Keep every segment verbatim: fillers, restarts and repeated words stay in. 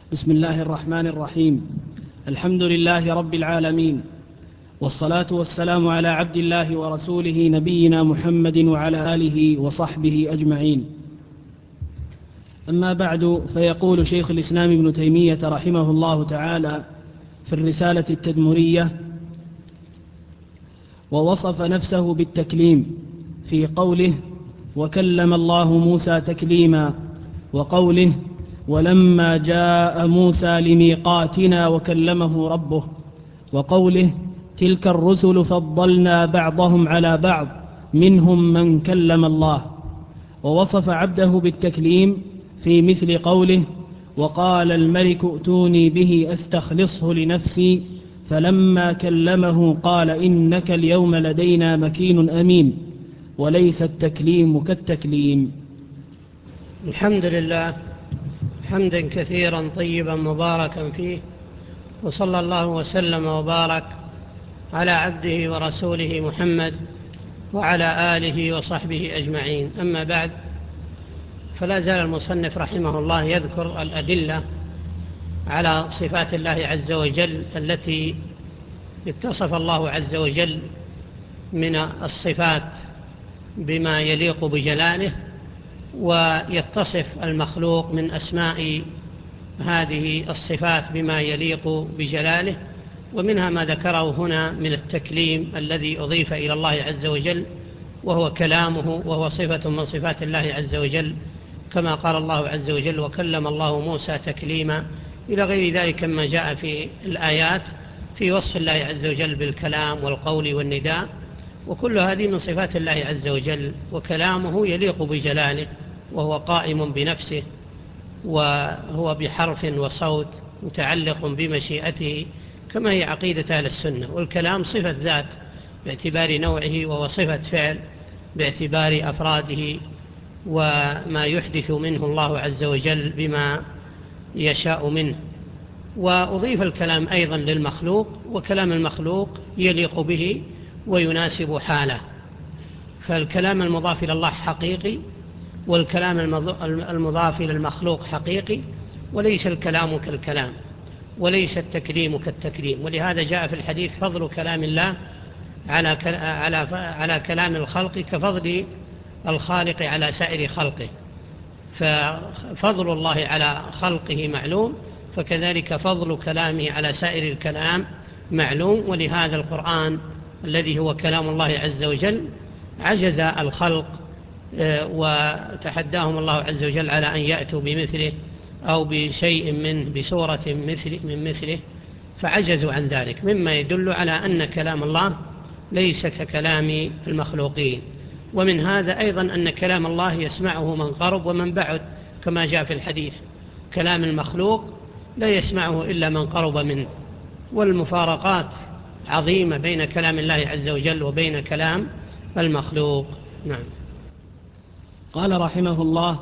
بسم الله الرحمن الرحيم. الحمد لله رب العالمين، والصلاة والسلام على عبد الله ورسوله نبينا محمد وعلى آله وصحبه أجمعين. أما بعد، فيقول شيخ الإسلام ابن تيمية رحمه الله تعالى في الرسالة التدمرية: ووصف نفسه بالتكليم في قوله: وكلم الله موسى تكليما، وقوله: ولما جاء موسى لميقاتنا وكلمه ربه، وقوله: تلك الرسل فضلنا بعضهم على بعض منهم من كلم الله. ووصف عبده بالتكليم في مثل قوله: وقال الملك ائتوني به أستخلصه لنفسي، فلما كلمه قال إنك اليوم لدينا مكين أمين. وليس التكليم كالتكليم. الحمد لله حمدا كثيرا طيبا مباركا فيه، وصلى الله وسلم وبارك على عبده ورسوله محمد وعلى آله وصحبه أجمعين. أما بعد، فلا زال المصنف رحمه الله يذكر الأدلة على صفات الله عز وجل التي اتصف الله عز وجل من الصفات بما يليق بجلاله، ويتصف المخلوق من أسماء هذه الصفات بما يليق بجلاله، ومنها ما ذكره هنا من التكليم الذي أضيف إلى الله عز وجل، وهو كلامه، وهو صفة من صفات الله عز وجل، كما قال الله عز وجل: وكلم الله موسى تكليما، إلى غير ذلك ما جاء في الآيات في وصف الله عز وجل بالكلام والقول والنداء، وكل هذه من صفات الله عز وجل. وكلامه يليق بجلاله، وهو قائم بنفسه، وهو بحرف وصوت متعلق بمشيئته، كما هي عقيدة أهل السنة. والكلام صفة ذات باعتبار نوعه، وهو صفة فعل باعتبار أفراده وما يحدث منه الله عز وجل بما يشاء منه. وأضيف الكلام أيضا للمخلوق، وكلام المخلوق يليق به ويناسب حاله. فالكلام المضاف إلى الله حقيقي، والكلام المضاف إلى المخلوق حقيقي، وليس الكلام كالكلام، وليس التكليم كالتكليم. ولهذا جاء في الحديث: فضل كلام الله على على على كلام الخلق كفضل الخالق على سائر خلقه. ففضل الله على خلقه معلوم، فكذلك فضل كلامه على سائر الكلام معلوم. ولهذا القرآن الذي هو كلام الله عز وجل عجز الخلق وتحداهم الله عز وجل على أن يأتوا بمثله أو بشيء منه بصورة مثل من مثله، فعجزوا عن ذلك، مما يدل على أن كلام الله ليس ككلام المخلوقين. ومن هذا أيضا أن كلام الله يسمعه من قرب ومن بعد، كما جاء في الحديث: كلام المخلوق لا يسمعه إلا من قرب منه. والمفارقات عظيمة بين كلام الله عز وجل وبين كلام المخلوق. نعم. قال رحمه الله: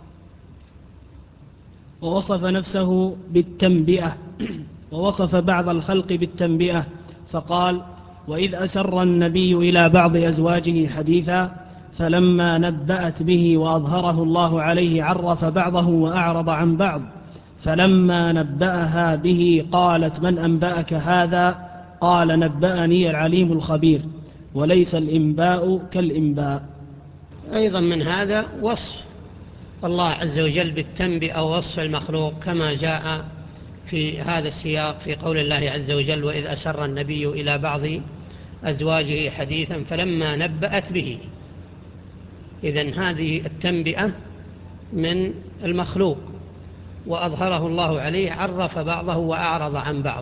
ووصف نفسه بالتنبئة، ووصف بعض الخلق بالتنبئة فقال: وإذ أسر النبي إلى بعض أزواجه حديثا فلما نبأت به وأظهره الله عليه عرف بعضه وأعرض عن بعض، فلما نبأها به قالت: من أنبأك هذا؟ قال: نبأني العليم الخبير. وليس الإنباء كالإنباء. أيضا من هذا وصف الله عز وجل بالتنبئة ووصف المخلوق، كما جاء في هذا السياق في قول الله عز وجل: وإذ أسر النبي إلى بعض أزواجه حديثا فلما نبأت به. إذن هذه التنبئة من المخلوق، وأظهره الله عليه عرف بعضه وأعرض عن بعض.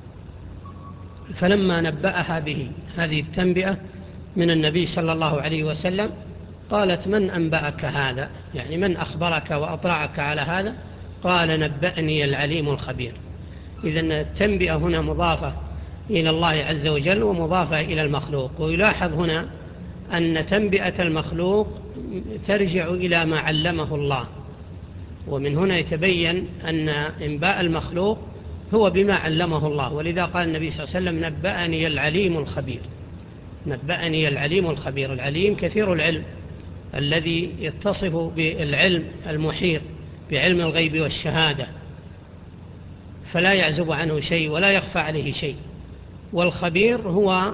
فلما نبأها به، هذه التنبئة من النبي صلى الله عليه وسلم. قالت: من أنبأك هذا؟ يعني من أخبرك وأطلعك على هذا؟ قال: نبأني العليم الخبير. إذن التنبئة هنا مضافة إلى الله عز وجل ومضافة إلى المخلوق. ويلاحظ هنا أن تنبئة المخلوق ترجع إلى ما علمه الله، ومن هنا يتبين أن إنباء المخلوق هو بما علمه الله. ولذا قال النبي صلى الله عليه وسلم: نبأني العليم الخبير. نبأني العليم الخبير. العليم كثير العلم، الذي يتصف بالعلم المحيط بعلم الغيب والشهادة، فلا يعزب عنه شيء ولا يخفى عليه شيء. والخبير هو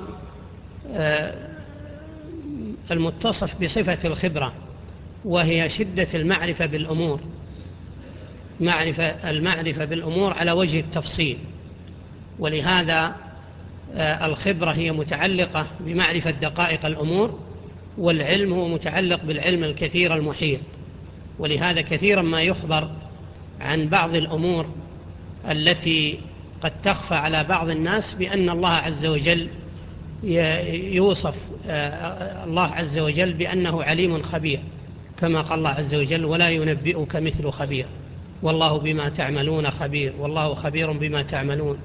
المتصف بصفة الخبرة، وهي شدة المعرفة بالأمور، معرفة المعرفة بالأمور على وجه التفصيل. ولهذا الخبرة هي متعلقة بمعرفة دقائق الأمور، والعلم هو متعلق بالعلم الكثير المحيط. ولهذا كثيرا ما يخبر عن بعض الأمور التي قد تخفى على بعض الناس بأن الله عز وجل يوصف الله عز وجل بأنه عليم خبير، كما قال الله عز وجل: ولا ينبئك مثل خبير والله بما تعملون خبير والله خبير بما تعملون،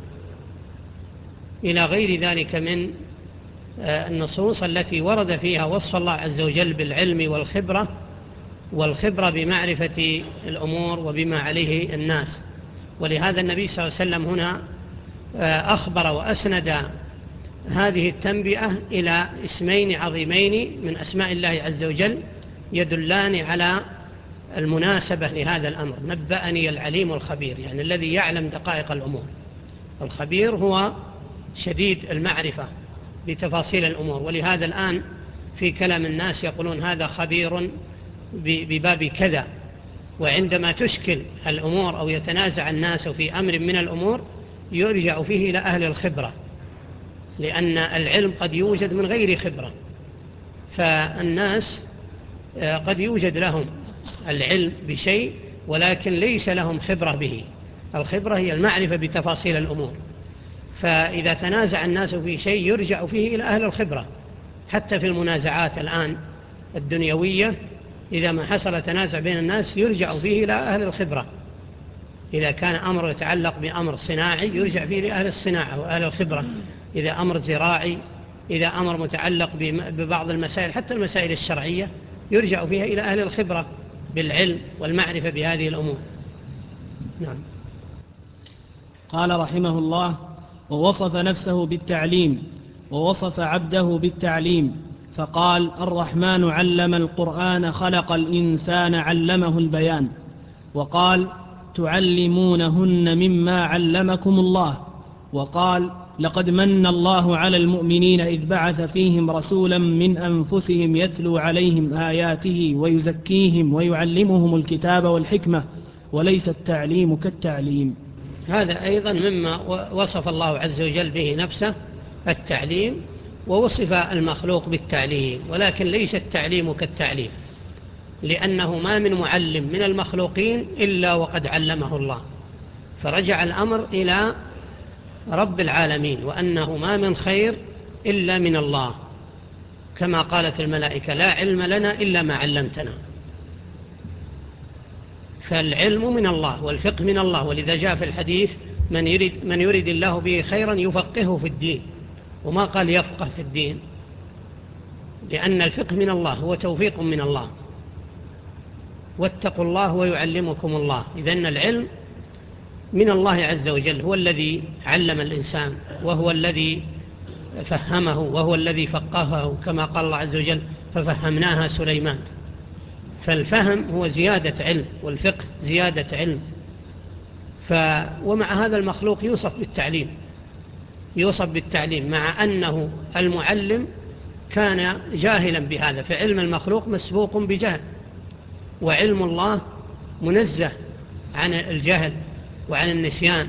إلى غير ذلك من النصوص التي ورد فيها وصف الله عز وجل بالعلم والخبرة، والخبرة بمعرفة الأمور وبما عليه الناس. ولهذا النبي صلى الله عليه وسلم هنا أخبر وأسند هذه التنبئة إلى اسمين عظيمين من أسماء الله عز وجل يدلان على المناسبة لهذا الأمر. نبأني العليم الخبير، يعني الذي يعلم دقائق الأمور. الخبير هو شديد المعرفة بتفاصيل الأمور. ولهذا الآن في كلام الناس يقولون هذا خبير بباب كذا، وعندما تشكل الأمور أو يتنازع الناس في أمر من الأمور يرجع فيه إلى أهل الخبرة، لأن العلم قد يوجد من غير خبرة. فالناس قد يوجد لهم العلم بشيء ولكن ليس لهم خبرة به. الخبرة هي المعرفة بتفاصيل الأمور، فإذا تنازع الناس في شيء يرجع فيه إلى أهل الخبرة. حتى في المنازعات الآن الدنيوية إذا ما حصل تنازع بين الناس يرجع فيه إلى أهل الخبرة. إذا كان أمر يتعلق بأمر صناعي يرجع فيه لأهل الصناعة وأهل الخبرة. إذا أمر زراعي، إذا أمر متعلق ببعض المسائل حتى المسائل الشرعية يرجع فيها إلى أهل الخبرة بالعلم والمعرفة بهذه الأمور. نعم. قال رحمه الله: ووصف نفسه بالتعليم ووصف عبده بالتعليم، فقال: الرحمن علم القرآن خلق الإنسان علمه البيان. وقال: تعلمونهن مما علمكم الله. وقال: لقد من الله على المؤمنين إذ بعث فيهم رسولا من أنفسهم يتلو عليهم آياته ويزكيهم ويعلمهم الكتاب والحكمة وليس التعليم كالتعليم. هذا أيضا مما وصف الله عز وجل به نفسه، التعليم، ووصف المخلوق بالتعليم، ولكن ليس التعليم كالتعليم، لأنه ما من معلم من المخلوقين إلا وقد علمه الله. فرجع الأمر إلى رب العالمين، وأنه ما من خير إلا من الله، كما قالت الملائكة: لا علم لنا إلا ما علمتنا. فالعلم من الله والفقه من الله. ولذا جاء في الحديث: من يريد, من يريد الله به خيرا يفقهه في الدين، وما قال يفقه في الدين، لأن الفقه من الله هو توفيق من الله. واتقوا الله ويعلمكم الله. إذن العلم من الله عز وجل، هو الذي علم الإنسان وهو الذي فهمه وهو الذي فقهه، كما قال الله عز وجل: ففهمناها سليمان. فالفهم هو زيادة علم، والفقه زيادة علم. ف... ومع هذا المخلوق يوصف بالتعليم يوصف بالتعليم مع أنه المعلم كان جاهلا بهذا. فعلم المخلوق مسبوق بجهل، وعلم الله منزه عن الجهل وعن النسيان.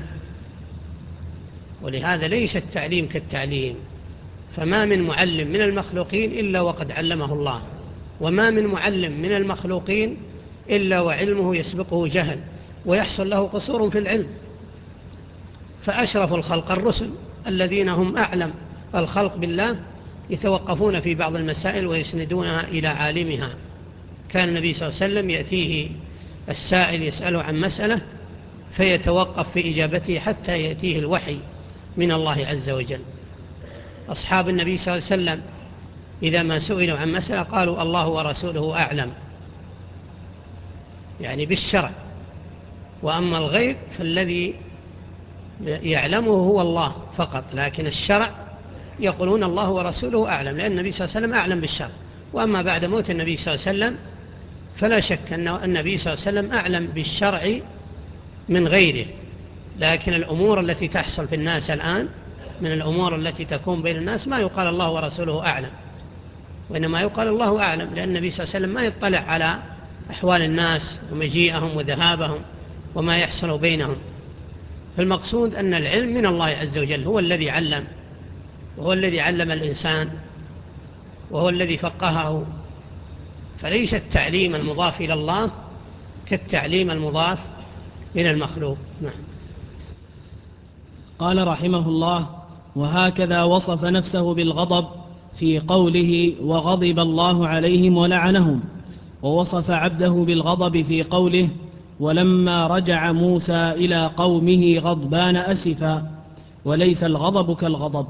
ولهذا ليس التعليم كالتعليم. فما من معلم من المخلوقين إلا وقد علمه الله، وما من معلم من المخلوقين إلا وعلمه يسبقه جهل ويحصل له قصور في العلم. فأشرف الخلق الرسل الذين هم أعلم الخلق بالله يتوقفون في بعض المسائل ويسندونها إلى عالمها. كان النبي صلى الله عليه وسلم يأتيه السائل يسأله عن مسألة فيتوقف في إجابته حتى يأتيه الوحي من الله عز وجل. أصحاب النبي صلى الله عليه وسلم إذا ما سئلوا عن مسألة قالوا: الله ورسوله أعلم، يعني بالشرع. وأما الغيب فالذي يعلمه هو الله فقط، لكن الشرع يقولون الله ورسوله أعلم، لأن النبي صلى الله عليه وسلم أعلم بالشرع. وأما بعد موت النبي صلى الله عليه وسلم فلا شك أن النبي صلى الله عليه وسلم أعلم بالشرع من غيره، لكن الأمور التي تحصل في الناس الآن من الأمور التي تكون بين الناس ما يقال الله ورسوله أعلم، وإنما يقال الله أعلم، لأن النبي صلى الله عليه وسلم ما يطلع على أحوال الناس ومجيئهم وذهابهم وما يحصل بينهم. فالمقصود أن العلم من الله عز وجل، هو الذي علم، وهو الذي علم الإنسان، وهو الذي فقهه، فليس التعليم المضاف إلى الله كالتعليم المضاف إلى المخلوق. نعم. قال رحمه الله: وهكذا وصف نفسه بالغضب في قوله وغضب الله عليهم ولعنهم، ووصف عبده بالغضب في قوله ولما رجع موسى إلى قومه غضبان أسفا، وليس الغضب كالغضب.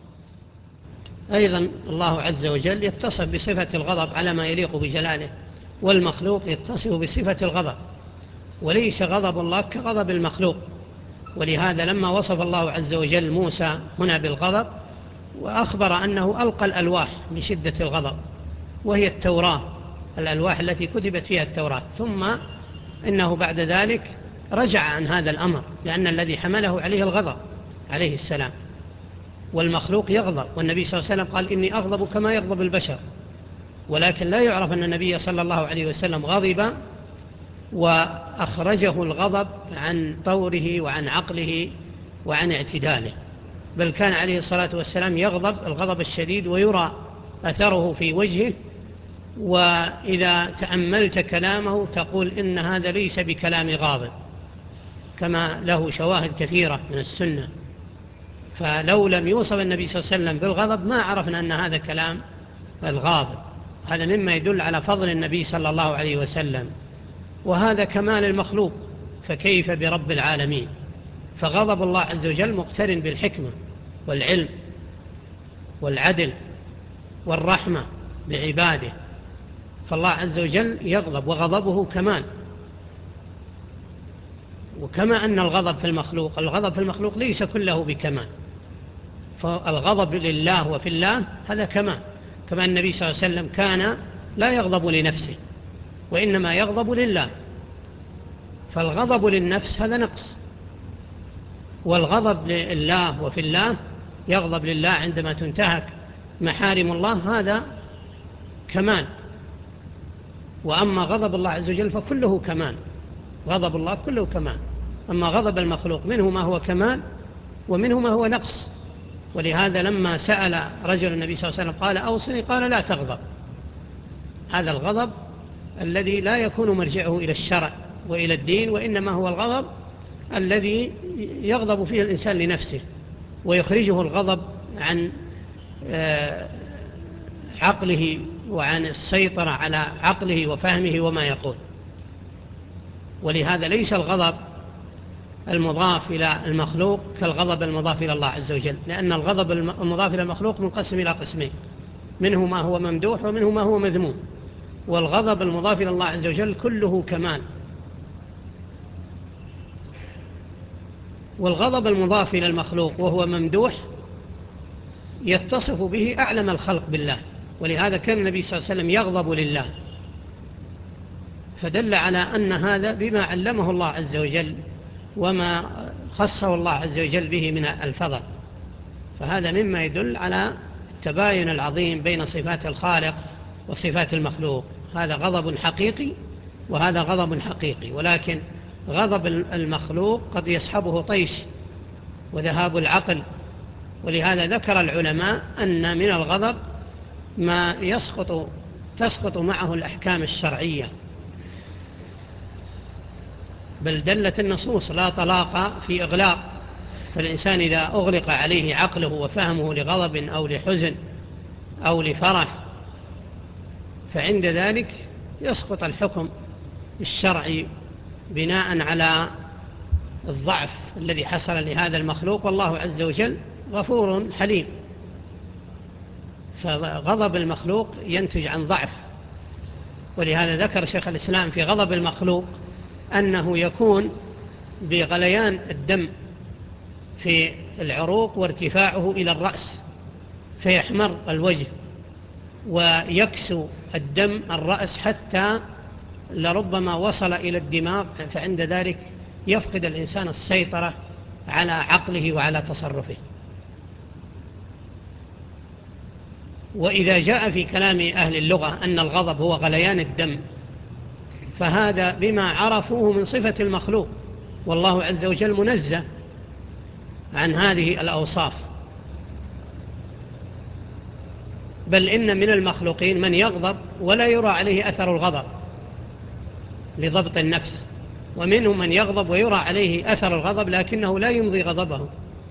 أيضا الله عز وجل يتصف بصفة الغضب على ما يليق بجلاله، والمخلوق يتصف بصفة الغضب، وليس غضب الله كغضب المخلوق. ولهذا لما وصف الله عز وجل موسى هنا بالغضب وأخبر أنه ألقى الألواح من شدة الغضب، وهي التوراة، الألواح التي كتبت فيها التوراة، ثم إنه بعد ذلك رجع عن هذا الأمر، لأن الذي حمله عليه الغضب عليه السلام. والمخلوق يغضب، والنبي صلى الله عليه وسلم قال إني أغضب كما يغضب البشر، ولكن لا يعرف أن النبي صلى الله عليه وسلم غضب وأخرجه الغضب عن طوره وعن عقله وعن اعتداله، بل كان عليه الصلاة والسلام يغضب الغضب الشديد ويرى أثره في وجهه، وإذا تأملت كلامه تقول إن هذا ليس بكلام غاضب، كما له شواهد كثيرة من السنة. فلو لم يوصف النبي صلى الله عليه وسلم بالغضب ما عرفنا أن هذا كلام الغاضب. هذا مما يدل على فضل النبي صلى الله عليه وسلم، وهذا كمال المخلوق، فكيف برب العالمين؟ فغضب الله عز وجل مقترن بالحكمة والعلم والعدل والرحمة بعباده، فالله عز وجل يغضب وغضبه كمال. وكما أن الغضب في المخلوق، الغضب في المخلوق ليس كله بكمال، فالغضب لله وفي الله هذا كمال، كما النبي صلى الله عليه وسلم كان لا يغضب لنفسه وإنما يغضب لله، فالغضب للنفس هذا نقص، والغضب لله وفي الله يغضب لله عندما تنتهك محارم الله هذا كمال. وأما غضب الله عز وجل فكله كمال، غضب الله كله كمال، أما غضب المخلوق منه ما هو كمال ومنه ما هو نقص. ولهذا لما سأل رجل النبي صلى الله عليه وسلم قال أوصني، قال لا تغضب. هذا الغضب الذي لا يكون مرجعه إلى الشرع وإلى الدين، وإنما هو الغضب الذي يغضب فيه الإنسان لنفسه ويخرجه الغضب عن عقله وعن السيطرة على عقله وفهمه وما يقول. ولهذا ليس الغضب المضاف إلى المخلوق كالغضب المضاف إلى الله عز وجل، لأن الغضب المضاف إلى المخلوق منقسم إلى قسمين، منه ما هو ممدوح ومنه ما هو مذموم، والغضب المضاف إلى الله عز وجل كله كمال. والغضب المضاف إلى المخلوق وهو ممدوح يتصف به أعلم الخلق بالله، ولهذا كان النبي صلى الله عليه وسلم يغضب لله، فدل على أن هذا بما علمه الله عز وجل وما خصه الله عز وجل به من الفضل، فهذا مما يدل على التباين العظيم بين صفات الخالق وصفات المخلوق. هذا غضب حقيقي وهذا غضب حقيقي، ولكن غضب المخلوق قد يصحبه طيش وذهاب العقل، ولهذا ذكر العلماء أن من الغضب ما يسقط تسقط معه الأحكام الشرعية، بل دلت النصوص لا طلاق في إغلاق، فالإنسان إذا أغلق عليه عقله وفهمه لغضب أو لحزن أو لفرح فعند ذلك يسقط الحكم الشرعي بناء على الضعف الذي حصل لهذا المخلوق، والله عز وجل غفور حليم، فغضب المخلوق ينتج عن ضعف. ولهذا ذكر شيخ الإسلام في غضب المخلوق أنه يكون بغليان الدم في العروق وارتفاعه إلى الرأس فيحمر الوجه ويكسو الدم الرأس حتى لربما وصل إلى الدماغ، فعند ذلك يفقد الإنسان السيطرة على عقله وعلى تصرفه. وإذا جاء في كلام أهل اللغة أن الغضب هو غليان الدم، فهذا بما عرفوه من صفة المخلوق، والله عز وجل منزه عن هذه الأوصاف. بل إن من المخلوقين من يغضب ولا يرى عليه أثر الغضب لضبط النفس، ومنهم من يغضب ويرى عليه أثر الغضب لكنه لا يمضي غضبه.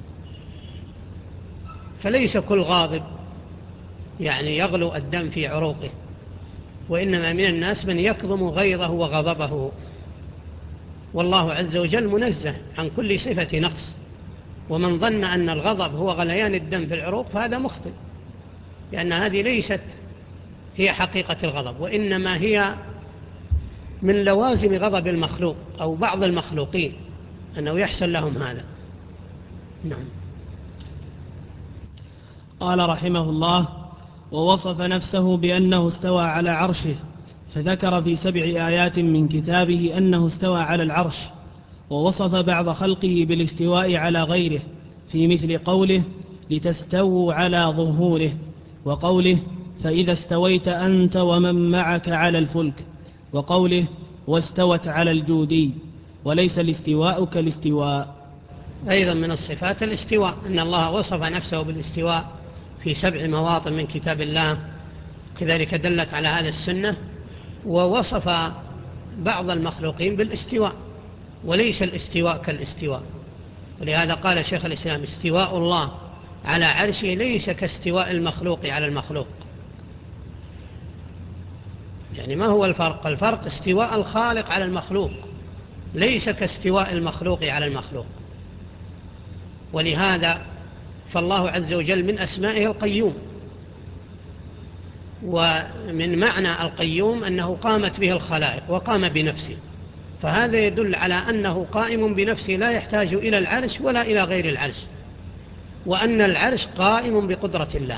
فليس كل غاضب يعني يغلو الدم في عروقه، وإنما من الناس من يكظم غيظه وغضبه، والله عز وجل منزه عن كل صفة نقص. ومن ظن أن الغضب هو غليان الدم في العروق فهذا مخطئ، لأن هذه ليست هي حقيقة الغضب، وإنما هي من لوازم غضب المخلوق أو بعض المخلوقين أنه يحصل لهم هذا. نعم. قال رحمه الله: ووصف نفسه بأنه استوى على عرشه، فذكر في سبع آيات من كتابه أنه استوى على العرش، ووصف بعض خلقه بالاستواء على غيره في مثل قوله: لتستووا على ظهوره، وقوله: فإذا استويت أنت ومن معك على الفلك، وقوله: واستوت على الجودي، وليس الاستواء كالاستواء. أيضا من الصفات الاستواء، أن الله وصف نفسه بالاستواء في سبع مواطن من كتاب الله، كذلك دلت على هذا السنة. ووصف بعض المخلوقين بالاستواء، وليس الاستواء كالاستواء. ولهذا قال شيخ الإسلام: استواء الله على عرشه ليس كاستواء المخلوق على المخلوق. يعني ما هو الفرق؟ الفرق استواء الخالق على المخلوق، ليس كاستواء المخلوق على المخلوق. ولهذا فالله عز وجل من أسمائه القيوم، ومن معنى القيوم أنه قامت به الخلائق وقام بنفسه، فهذا يدل على أنه قائم بنفسه لا يحتاج إلى العرش ولا إلى غير العرش، وأن العرش قائم بقدرة الله،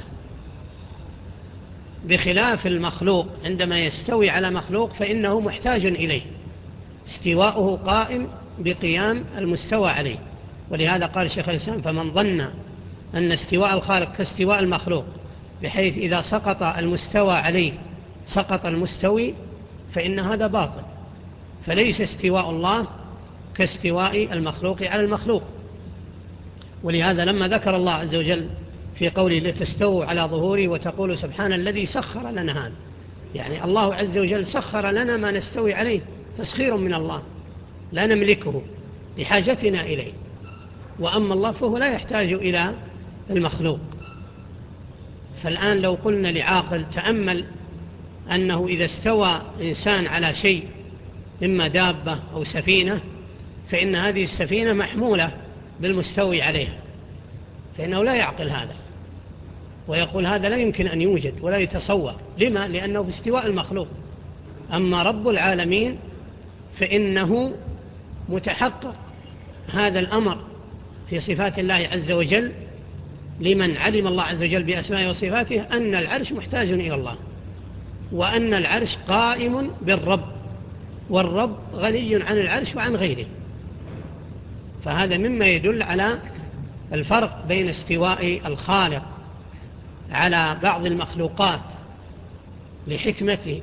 بخلاف المخلوق عندما يستوي على مخلوق فإنه محتاج إليه، استواؤه قائم بقيام المستوى عليه. ولهذا قال شيخ الإسلام: فمن ظن أن استواء الخالق كاستواء المخلوق بحيث إذا سقط المستوى عليه سقط المستوي، فإن هذا باطل، فليس استواء الله كاستواء المخلوق على المخلوق. ولهذا لما ذكر الله عز وجل في قوله: لتستووا على ظهوره، وتقول سبحان الذي سخر لنا هذا، يعني الله عز وجل سخر لنا ما نستوي عليه، تسخير من الله، لا نملكه لحاجتنا إليه. وأما الله فهو لا يحتاج إلى المخلوق. فالآن لو قلنا لعاقل تأمل أنه إذا استوى إنسان على شيء إما دابة أو سفينة، فإن هذه السفينة محمولة بالمستوي عليها، فإنه لا يعقل هذا ويقول هذا لا يمكن أن يوجد ولا يتصور. لما؟ لأنه في استواء المخلوق. أما رب العالمين فإنه متحقق هذا الأمر في صفات الله عز وجل، لمن علم الله عز وجل بأسمائه وصفاته، أن العرش محتاج إلى الله، وأن العرش قائم بالرب، والرب غني عن العرش وعن غيره. فهذا مما يدل على الفرق بين استواء الخالق على بعض المخلوقات لحكمته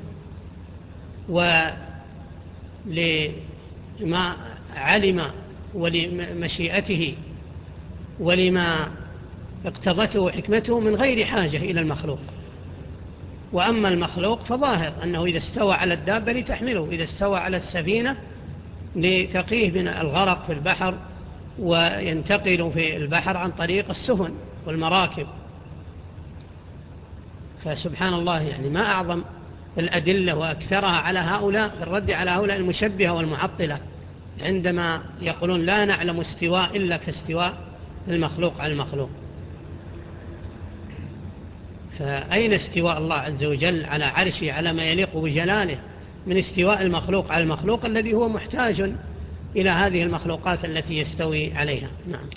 ولما علم ولمشيئته ولما اقتضته حكمته من غير حاجة إلى المخلوق. وأما المخلوق فظاهر أنه إذا استوى على الدابة لتحمله، إذا استوى على السفينة لتقيه من الغرق في البحر وينتقل في البحر عن طريق السفن والمراكب. فسبحان الله، يعني ما أعظم الأدلة وأكثرها على هؤلاء في الرد على هؤلاء المشبهة والمعطلة عندما يقولون لا نعلم استواء إلا كاستواء المخلوق على المخلوق. فأين استواء الله عز وجل على عرشه على ما يليق بجلاله من استواء المخلوق على المخلوق الذي هو محتاج إلى هذه المخلوقات التي يستوي عليها؟ نعم.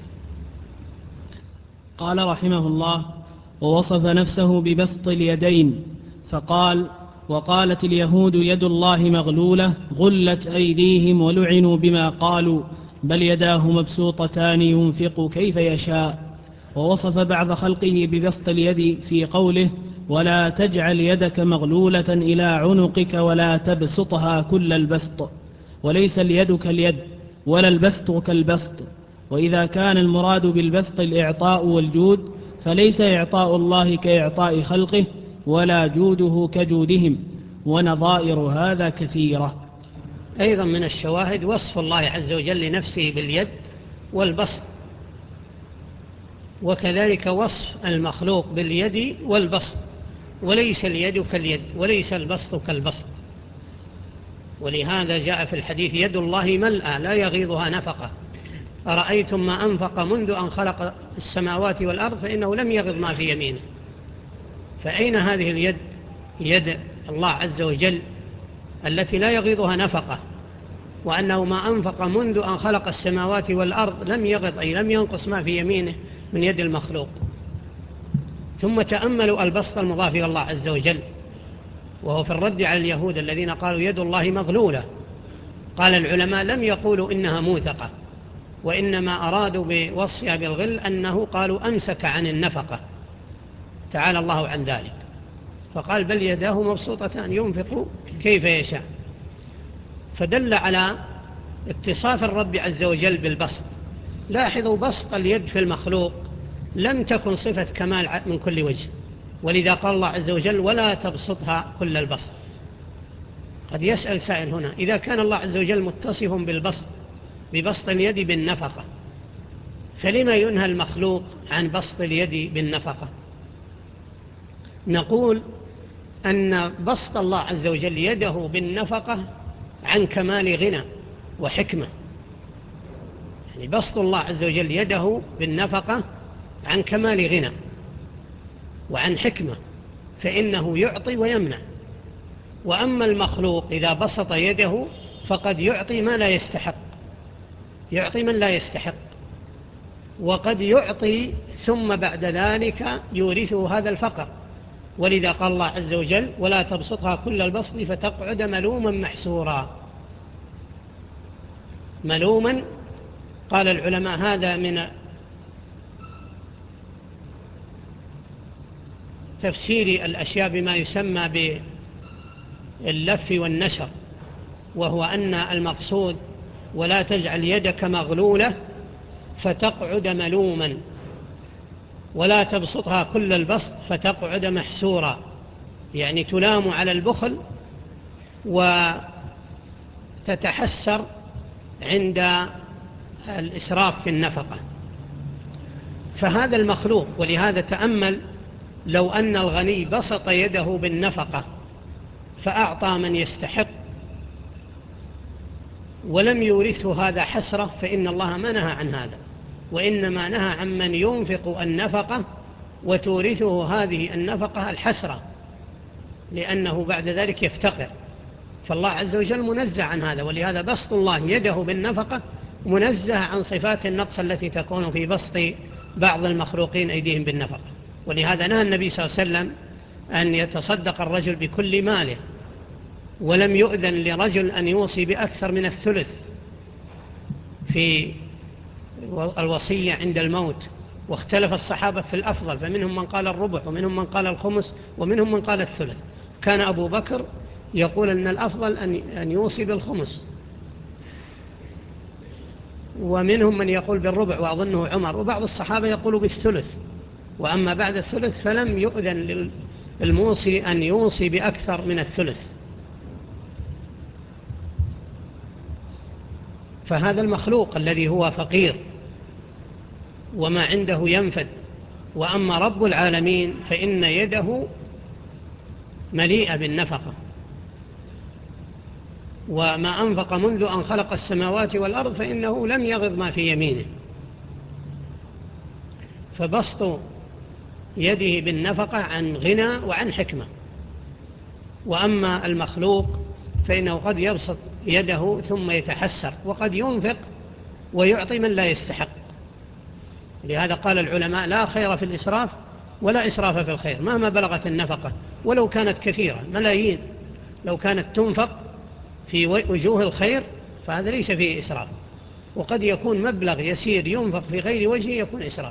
قال رحمه الله: ووصف نفسه ببسط اليدين، فقال: وقالت اليهود يد الله مغلولة غلت أيديهم ولعنوا بما قالوا بل يداه مبسوطتان ينفق كيف يشاء. ووصف بعض خلقه ببسط اليد في قوله ولا تجعل يدك مغلولة إلى عنقك ولا تبسطها كل البسط، وليس اليد كاليد ولا البسط كالبسط. وإذا كان المراد بالبسط الإعطاء والجود فليس إعطاء الله كإعطاء خلقه ولا جوده كجودهم، ونظائر هذا كثيرة. أيضا من الشواهد وصف الله عز وجل لنفسه باليد والبسط، وكذلك وصف المخلوق باليد والبسط، وليس اليد كاليد وليس البسط كالبسط. ولهذا جاء في الحديث يد الله ملأى لا يغيضها نفقة، أرأيتم ما أنفق منذ أن خلق السماوات والأرض فإنه لم يغض ما في يمينه. فأين هذه اليد؟ يد الله عز وجل التي لا يغيضها نفقة، وأنه ما أنفق منذ أن خلق السماوات والأرض لم يغض أي لم ينقص ما في يمينه من يد المخلوق. ثم تأملوا البسط المضاف إلى الله عز وجل، وهو في الرد على اليهود الذين قالوا يد الله مغلولة. قال العلماء لم يقولوا إنها موثقة، وإنما أرادوا بوصفها بالغل أنه قالوا أمسك عن النفقة، تعالى الله عن ذلك، فقال بل يداه مبسوطتان ينفق كيف يشاء. فدل على اتصاف الرب عز وجل بالبسط. لاحظوا بسط اليد في المخلوق لم تكن صفة كمال من كل وجه، ولذا قال الله عز وجل ولا تبسطها كل البسط. قد يسأل سائل هنا، إذا كان الله عز وجل متصف بالبسط ببسط اليد بالنفقة، فلما ينهى المخلوق عن بسط اليد بالنفقة؟ نقول أن بسط الله عز وجل يده بالنفقة عن كمال غنى وحكمة. يعني بسط الله عز وجل يده بالنفقة عن كمال غنى وعن حكمة، فإنه يعطي ويمنع. وأما المخلوق إذا بسط يده فقد يعطي ما لا يستحق، يعطي من لا يستحق، وقد يعطي ثم بعد ذلك يورثه هذا الفقر. ولذا قال الله عز وجل ولا تبسطها كل البسط فتقعد ملوما محسورا. ملوما، قال العلماء هذا من تفسير الأشياء بما يسمى باللف والنشر، وهو أن المقصود ولا تجعل يدك مغلولة فتقعد ملوما، ولا تبسطها كل البسط فتقعد محسورا، يعني تلام على البخل وتتحسر عند الإسراف في النفقة. فهذا المخلوق. ولهذا تأمل لو أن الغني بسط يده بالنفقة فأعطى من يستحق ولم يورثه هذا حسرة، فإن الله ما نهى عن هذا، وإنما نهى عن من ينفق النفقة وتورثه هذه النفقة الحسرة، لأنه بعد ذلك يفتقر. فالله عز وجل منزه عن هذا. ولهذا بسط الله يده بالنفقة منزه عن صفات النقص التي تكون في بسط بعض المخلوقين أيديهم بالنفقة. ولهذا نهى النبي صلى الله عليه وسلم أن يتصدق الرجل بكل ماله، ولم يؤذن لرجل أن يوصي بأكثر من الثلث في الوصية عند الموت. واختلف الصحابة في الأفضل، فمنهم من قال الربع ومنهم من قال الخمس ومنهم من قال الثلث. كان أبو بكر يقول أن الأفضل أن يوصي بالخمس، ومنهم من يقول بالربع وأظنه عمر، وبعض الصحابة يقول بالثلث. وأما بعد الثلث فلم يؤذن للموصي أن يوصي بأكثر من الثلث. فهذا المخلوق الذي هو فقير وما عنده ينفد. وأما رب العالمين فإن يده مليئة بالنفقة، وما أنفق منذ أن خلق السماوات والأرض فإنه لم يغض ما في يمينه. فبسط يده بالنفقة عن غنى وعن حكمة. وأما المخلوق فإنه قد يبسط يده ثم يتحسر، وقد ينفق ويعطي من لا يستحق. لهذا قال العلماء لا خير في الإسراف ولا إسراف في الخير، مهما بلغت النفقة ولو كانت كثيرة ملايين، لو كانت تنفق في وجوه الخير فهذا ليس فيه إسراف. وقد يكون مبلغ يسير ينفق في غير وجهه يكون إسراف.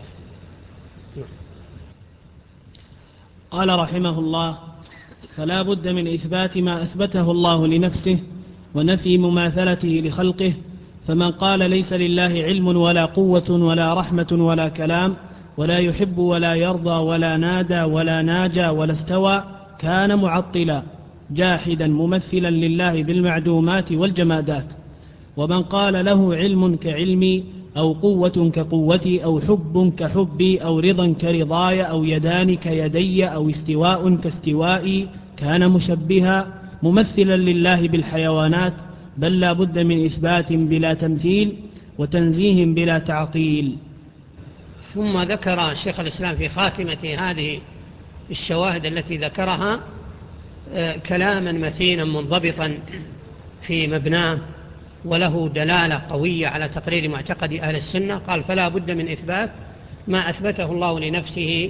قال رحمه الله: فلا بد من إثبات ما أثبته الله لنفسه ونفي مماثلته لخلقه. فمن قال ليس لله علم ولا قوة ولا رحمة ولا كلام ولا يحب ولا يرضى ولا نادى ولا ناجى ولا استوى كان معطلا جاحدا ممثلا لله بالمعدومات والجمادات. ومن قال له علم كعلمي أو قوة كقوتي أو حب كحبي أو رضا كرضاي أو يدان كيدي أو استواء كاستوائي كان مشبها ممثلا لله بالحيوانات. بل لا بد من إثبات بلا تمثيل وتنزيه بلا تعطيل. ثم ذكر شيخ الإسلام في خاتمة هذه الشواهد التي ذكرها كلاما متينا منضبطا في مبناه وله دلالة قوية على تقرير معتقد أهل السنة. قال: فلا بد من إثبات ما أثبته الله لنفسه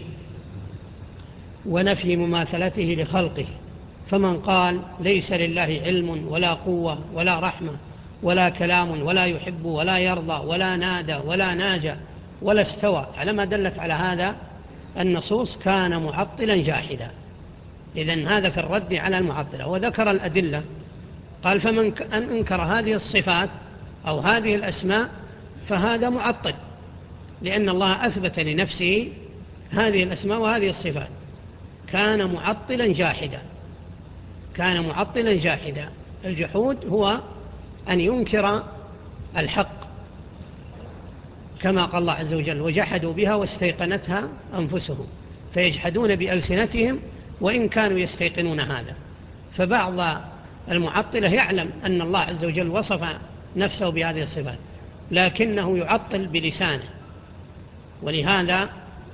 ونفي مماثلته لخلقه. فمن قال ليس لله علم ولا قوة ولا رحمة ولا كلام ولا يحب ولا يرضى ولا نادى ولا ناجى ولا استوى على ما دلت على هذا النصوص كان معطلا جاحدا. إذن هذا في الرد على المعطلة. وذكر الأدلة. قال: فمن أنكر هذه الصفات أو هذه الأسماء فهذا معطل، لأن الله أثبت لنفسه هذه الأسماء وهذه الصفات. كان معطلا جاحدا. كان معطلا جاحدا. الجحود هو أن ينكر الحق، كما قال الله عز وجل: وجحدوا بها واستيقنتها أنفسهم فيجحدون بألسنتهم وإن كانوا يستيقنون هذا. فبعض المعطلة يعلم أن الله عز وجل وصف نفسه بهذه الصفات لكنه يعطل بلسانه. ولهذا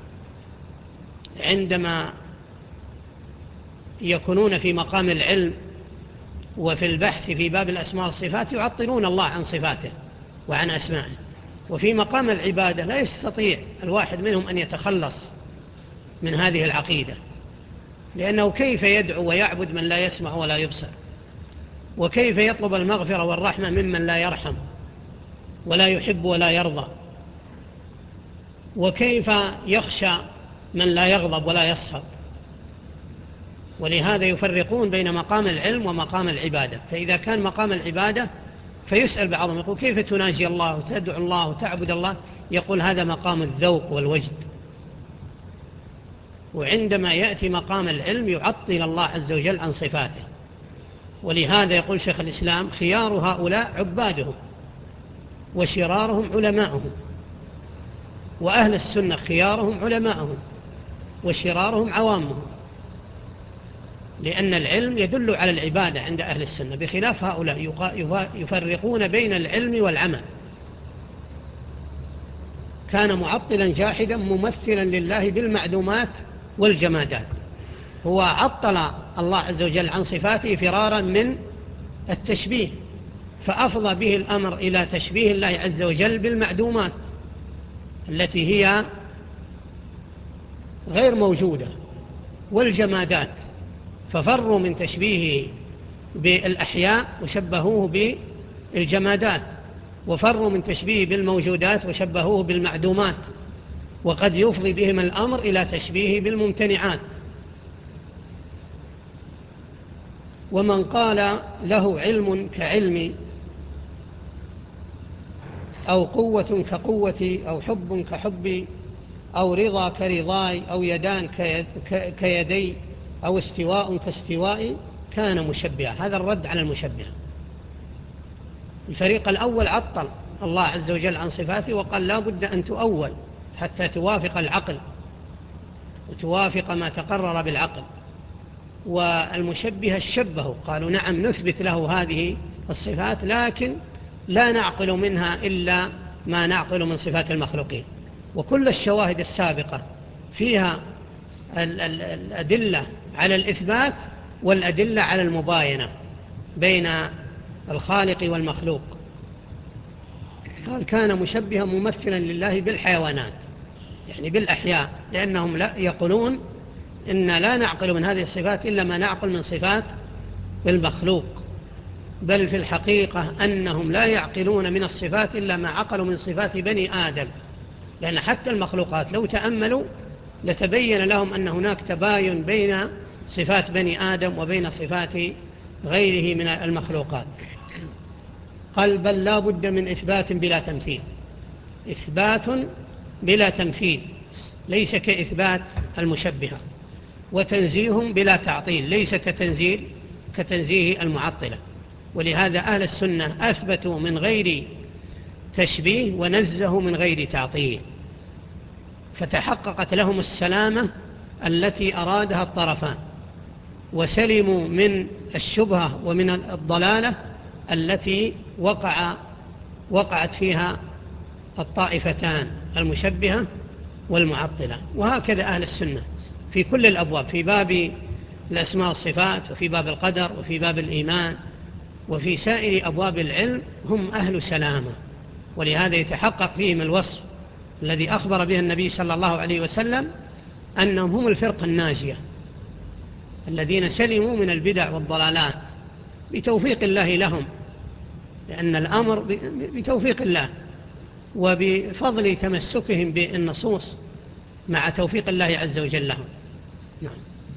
عندما يكونون في مقام العلم وفي البحث في باب الأسماء والصفات يعطلون الله عن صفاته وعن أسمائه. وفي مقام العبادة لا يستطيع الواحد منهم أن يتخلص من هذه العقيدة، لأنه كيف يدعو ويعبد من لا يسمع ولا يبصر؟ وكيف يطلب المغفرة والرحمة ممن لا يرحم ولا يحب ولا يرضى؟ وكيف يخشى من لا يغضب ولا يسخط؟ ولهذا يفرقون بين مقام العلم ومقام العبادة. فإذا كان مقام العبادة فيسأل بعضهم يقول: كيف تناجي الله وتدعو الله وتعبد الله؟ يقول: هذا مقام الذوق والوجد. وعندما يأتي مقام العلم يعطل الله عز وجل عن صفاته. ولهذا يقول شيخ الإسلام: خيار هؤلاء عبادهم وشرارهم علماؤهم. وأهل السنة خيارهم علماؤهم وشرارهم عوامهم، لأن العلم يدل على العبادة عند أهل السنة، بخلاف هؤلاء يفرقون بين العلم والعمل. كان معطلا جاحدا ممثلا لله بالمعدومات والجمادات. هو عطل الله عز وجل عن صفاته فرارا من التشبيه، فأفضى به الأمر إلى تشبيه الله عز وجل بالمعدومات التي هي غير موجودة والجمادات، ففروا من تشبيهه بالأحياء وشبهوه بالجمادات، وفروا من تشبيهه بالموجودات وشبهوه بالمعدومات، وقد يفضي بهم الأمر إلى تشبيهه بالممتنعات. ومن قال له علم كعلمي أو قوة كقوتي أو حب كحبي أو رضا كرضاي أو يدان كيدي أو استواء كاستوائي كان مشبها. هذا الرد على المشبه. الفريق الأول عطل الله عز وجل عن صفاته وقال: لا بد أن تؤول حتى توافق العقل وتوافق ما تقرر بالعقل. والمشبه الشبه قالوا: نعم نثبت له هذه الصفات لكن لا نعقل منها إلا ما نعقل من صفات المخلوقين. وكل الشواهد السابقة فيها الأدلة على الإثبات والأدلة على المباينة بين الخالق والمخلوق. قال: كان مشبها ممثلا لله بالحيوانات، يعني بالأحياء، لأنهم لا يقولون إن لا نعقل من هذه الصفات إلا ما نعقل من صفات المخلوق. بل في الحقيقة أنهم لا يعقلون من الصفات إلا ما عقلوا من صفات بني آدم، لأن حتى المخلوقات لو تأملوا لتبين لهم أن هناك تباين بين صفات بني آدم وبين صفات غيره من المخلوقات. قال بل لا بد من إثبات بلا تمثيل، إثبات بلا تمثيل، ليس كإثبات المشبهة، وتنزيه بلا تعطيل، ليس كتنزيل كتنزيه المعطلة. ولهذا أهل السنة أثبتوا من غير تشبيه ونزهوا من غير تعطيل، فتحققت لهم السلامة التي أرادها الطرفان، وسلموا من الشبهة ومن الضلالة التي وقع وقعت فيها الطائفتان المشبهة والمعطلة. وهكذا أهل السنة في كل الأبواب، في باب الأسماء والصفات، وفي باب القدر، وفي باب الإيمان، وفي سائر أبواب العلم هم أهل سلامة. ولهذا يتحقق فيهم الوصف الذي أخبر به النبي صلى الله عليه وسلم أنهم هم الفرقة الناجية الذين سلموا من البدع والضلالات بتوفيق الله لهم، لأن الأمر بتوفيق الله وبفضل تمسكهم بالنصوص مع توفيق الله عز وجل لهم. نعم.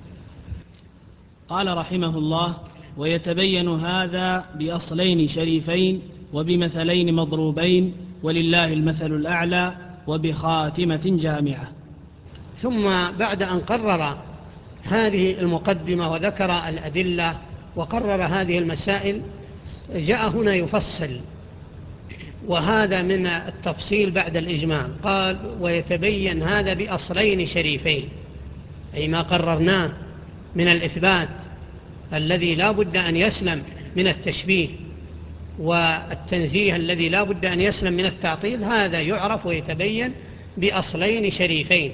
قال رحمه الله: ويتبين هذا بأصلين شريفين وبمثلين مضروبين ولله المثل الأعلى وبخاتمة جامعة. ثم بعد أن قرر هذه المقدمة وذكر الأدلة وقرر هذه المسائل، جاء هنا يفصل، وهذا من التفصيل بعد الإجمال. قال: ويتبين هذا بأصلين شريفين، أي ما قررناه من الإثبات الذي لا بد أن يسلم من التشبيه، والتنزيه الذي لا بد أن يسلم من التعطيل، هذا يعرف ويتبين بأصلين شريفين.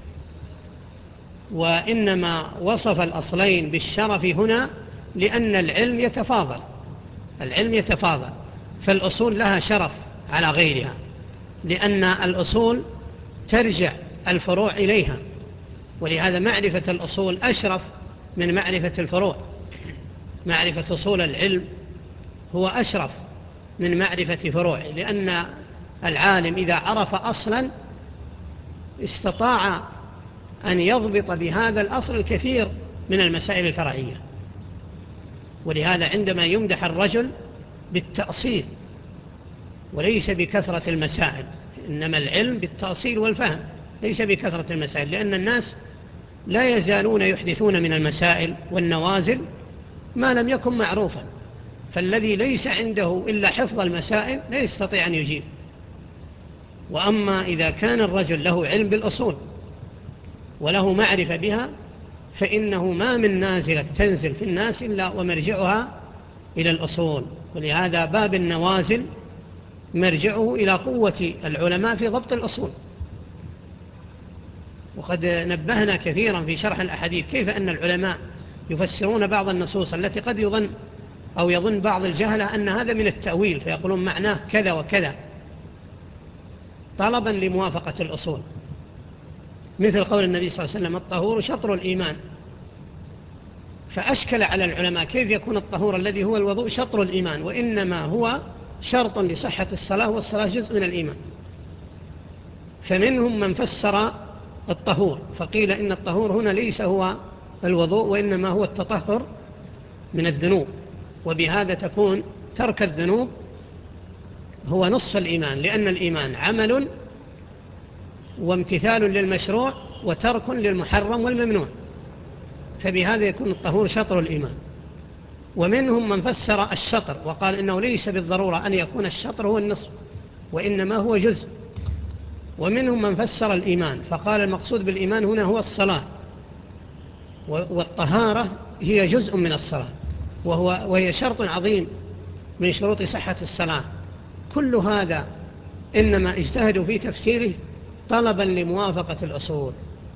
وإنما وصف الأصلين بالشرف هنا لأن العلم يتفاضل، العلم يتفاضل، فالأصول لها شرف على غيرها، لأن الأصول ترجع الفروع إليها، ولهذا معرفة الأصول أشرف من معرفة الفروع. معرفة أصول العلم هو أشرف من معرفة فروعه، لأن العالم إذا عرف أصلا استطاع أن يضبط بهذا الأصل الكثير من المسائل الفرعية. ولهذا عندما يمدح الرجل بالتأصيل وليس بكثرة المسائل، إنما العلم بالتأصيل والفهم ليس بكثرة المسائل، لأن الناس لا يزالون يحدثون من المسائل والنوازل ما لم يكن معروفا، فالذي ليس عنده إلا حفظ المسائل لا يستطيع أن يجيب. وأما إذا كان الرجل له علم بالأصول وله معرفة بها، فإنه ما من نازلة تنزل في الناس إلا ومرجعها إلى الأصول. ولهذا باب النوازل مرجعه إلى قوة العلماء في ضبط الأصول. وقد نبهنا كثيرا في شرح الأحاديث كيف أن العلماء يفسرون بعض النصوص التي قد يظن أو يظن بعض الجهلة أن هذا من التأويل، فيقولون معناه كذا وكذا طلبا لموافقة الأصول، مثل قول النبي صلى الله عليه وسلم: الطهور شطر الإيمان. فأشكل على العلماء كيف يكون الطهور الذي هو الوضوء شطر الإيمان، وإنما هو شرط لصحة الصلاة، والصلاة جزء من الإيمان. فمنهم من فسر الطهور فقيل إن الطهور هنا ليس هو الوضوء، وإنما هو التطهر من الذنوب، وبهذا تكون ترك الذنوب هو نصف الإيمان، لأن الإيمان عمل وامتثال للمشروع وترك للمحرم والممنوع، فبهذا يكون الطهور شطر الإيمان. ومنهم من فسر الشطر وقال إنه ليس بالضرورة أن يكون الشطر هو النصف، وإنما هو جزء. ومنهم من فسر الإيمان فقال المقصود بالإيمان هنا هو الصلاة، والطهارة هي جزء من الصلاة، وهو وهي شرط عظيم من شروط صحة الصلاة. كل هذا إنما اجتهدوا في تفسيره طلبا لموافقة الأصول.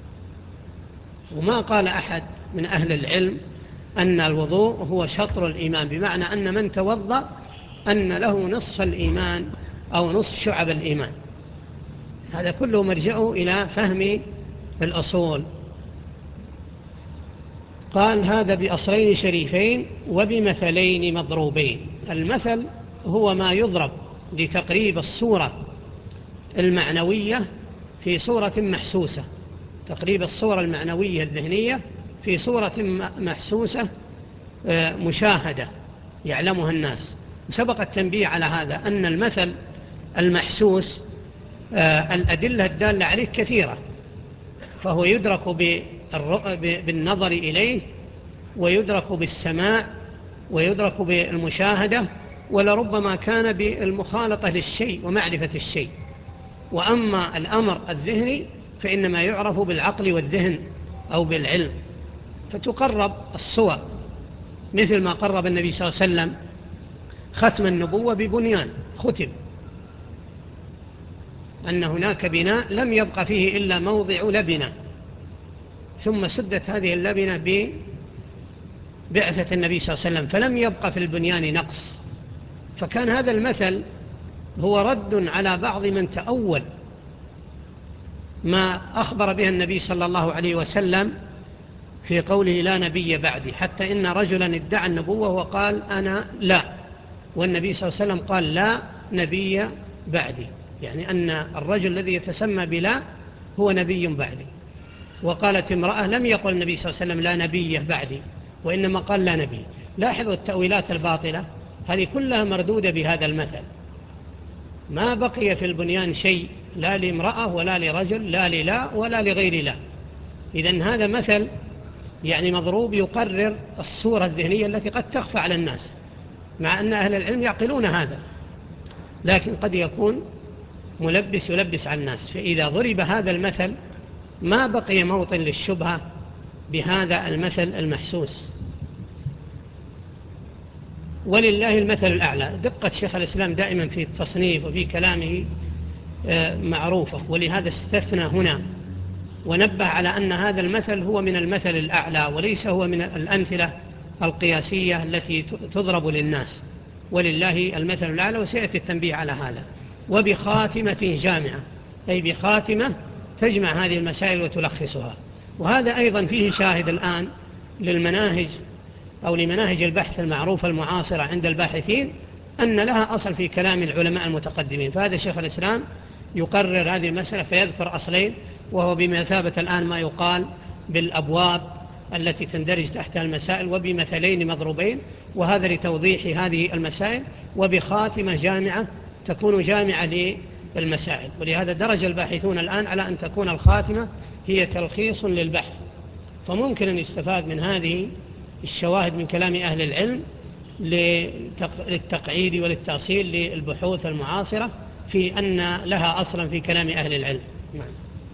وما قال أحد من أهل العلم أن الوضوء هو شطر الإيمان، بمعنى أن من توضأ أن له نصف الإيمان أو نصف شعب الإيمان. هذا كله مرجعه إلى فهم الأصول. قال هذا بأصلين شريفين وبمثلين مضروبين. المثل هو ما يضرب لتقريب الصورة المعنوية في صورة محسوسة، تقريب الصورة المعنوية الذهنية في صورة محسوسة مشاهدة يعلمها الناس. سبق التنبيه على هذا أن المثل المحسوس الأدلة الدالة عليه كثيرة، فهو يدرك بالنظر إليه، ويدرك بالسماع، ويدرك بالمشاهدة، ولربما كان بالمخالطة للشيء ومعرفة الشيء. وأما الأمر الذهني فإنما يعرف بالعقل والذهن أو بالعلم، فتقرب الصور، مثل ما قرب النبي صلى الله عليه وسلم ختم النبوة ببنيان ختم، أن هناك بناء لم يبق فيه إلا موضع لبنة، ثم سدت هذه اللبنة ببعثة النبي صلى الله عليه وسلم، فلم يبق في البنيان نقص. فكان هذا المثل هو رد على بعض من تأول ما أخبر به النبي صلى الله عليه وسلم في قوله لا نبي بعدي، حتى إن رجلا ادعى النبوة وقال أنا لا، والنبي صلى الله عليه وسلم قال لا نبي بعدي، يعني أن الرجل الذي يتسمى بلا هو نبي بعدي. وقالت امرأة لم يقل النبي صلى الله عليه وسلم لا نبي بعدي، وإنما قال لا نبي. لاحظوا التأويلات الباطلة هذه كلها مردودة بهذا المثل، ما بقي في البنيان شيء لا لامرأة ولا لرجل، لا للا ولا لغير لا. إذن هذا مثل يعني مضروب يقرر الصورة الذهنية التي قد تخفى على الناس، مع أن أهل العلم يعقلون هذا، لكن قد يكون ملبس يلبس على الناس. فإذا ضرب هذا المثل ما بقي موطن للشبهة بهذا المثل المحسوس. ولله المثل الأعلى. دقة شيخ الإسلام دائما في التصنيف وفي كلامه معروفة، ولهذا استثنى هنا ونبه على أن هذا المثل هو من المثل الأعلى، وليس هو من الأمثلة القياسية التي تضرب للناس. ولله المثل الأعلى، وسيأتي التنبيه على هذا. وبخاتمة جامعة، أي بخاتمة تجمع هذه المسائل وتلخصها. وهذا أيضا فيه شاهد الآن للمناهج أو لمناهج البحث المعروفة المعاصرة عند الباحثين، أن لها أصل في كلام العلماء المتقدمين. فهذا شيخ الإسلام يقرر هذه المسألة فيذكر أصلين، وهو بمثابة الآن ما يقال بالأبواب التي تندرج تحتها المسائل، وبمثلين مضروبين، وهذا لتوضيح هذه المسائل. وبخاتمة جامعة تكون جامعة للمسائل، ولهذا درج الباحثون الآن على أن تكون الخاتمة هي تلخيص للبحث. فممكن أن يستفاد من هذه الشواهد من كلام أهل العلم للتقعيد وللتأصيل للبحوث المعاصرة في أن لها أصلا في كلام أهل العلم. نعم.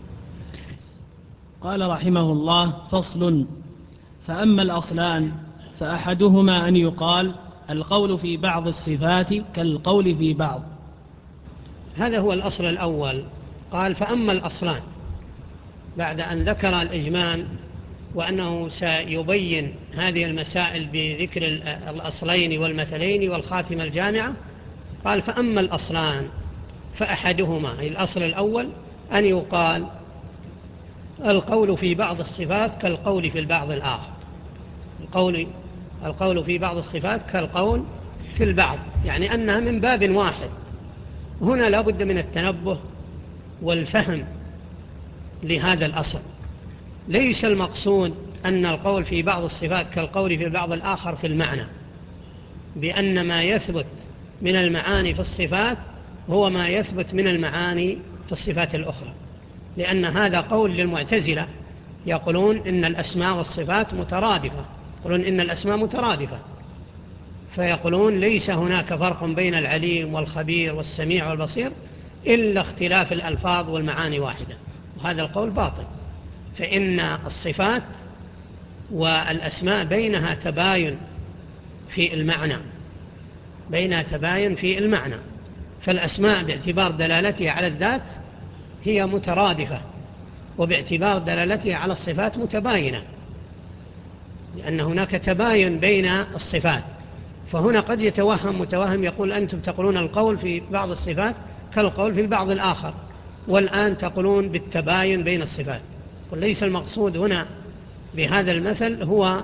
قال رحمه الله: فصل. فأما الأصلان فأحدهما أن يقال القول في بعض الصفات كالقول في بعض. هذا هو الأصل الأول. قال فأما الأصلان، بعد أن ذكر الإجمال وأنه سيبين هذه المسائل بذكر الأصلين والمثلين والخاتمة الجامعة، قال فأما الأصلان فأحدهما، أي الأصل الأول، أن يقال القول في بعض الصفات كالقول في البعض الآخر. القول, القول في بعض الصفات كالقول في البعض، يعني أنها من باب واحد. هنا لا بد من التنبه والفهم لهذا الأصل. ليس المقصود أن القول في بعض الصفات كالقول في البعض الآخر في المعنى، بأن ما يثبت من المعاني في الصفات هو ما يثبت من المعاني في الصفات الأخرى، لأن هذا قول للمعتزلة يقولون إن الأسماء والصفات مترادفة، يقولون إن الأسماء مترادفة، فيقولون ليس هناك فرق بين العليم والخبير والسميع والبصير إلا اختلاف الألفاظ والمعاني واحدة، وهذا القول باطل. فإن الصفات والأسماء بينها تباين في المعنى، بينها تباين في المعنى. فالأسماء باعتبار دلالتها على الذات هي مترادفة، وباعتبار دلالتها على الصفات متباينة، لأن هناك تباين بين الصفات. فهنا قد يتوهم متوهم يقول أنتم تقولون القول في بعض الصفات كالقول في البعض الآخر، والآن تقولون بالتباين بين الصفات. وليس المقصود هنا بهذا المثل هو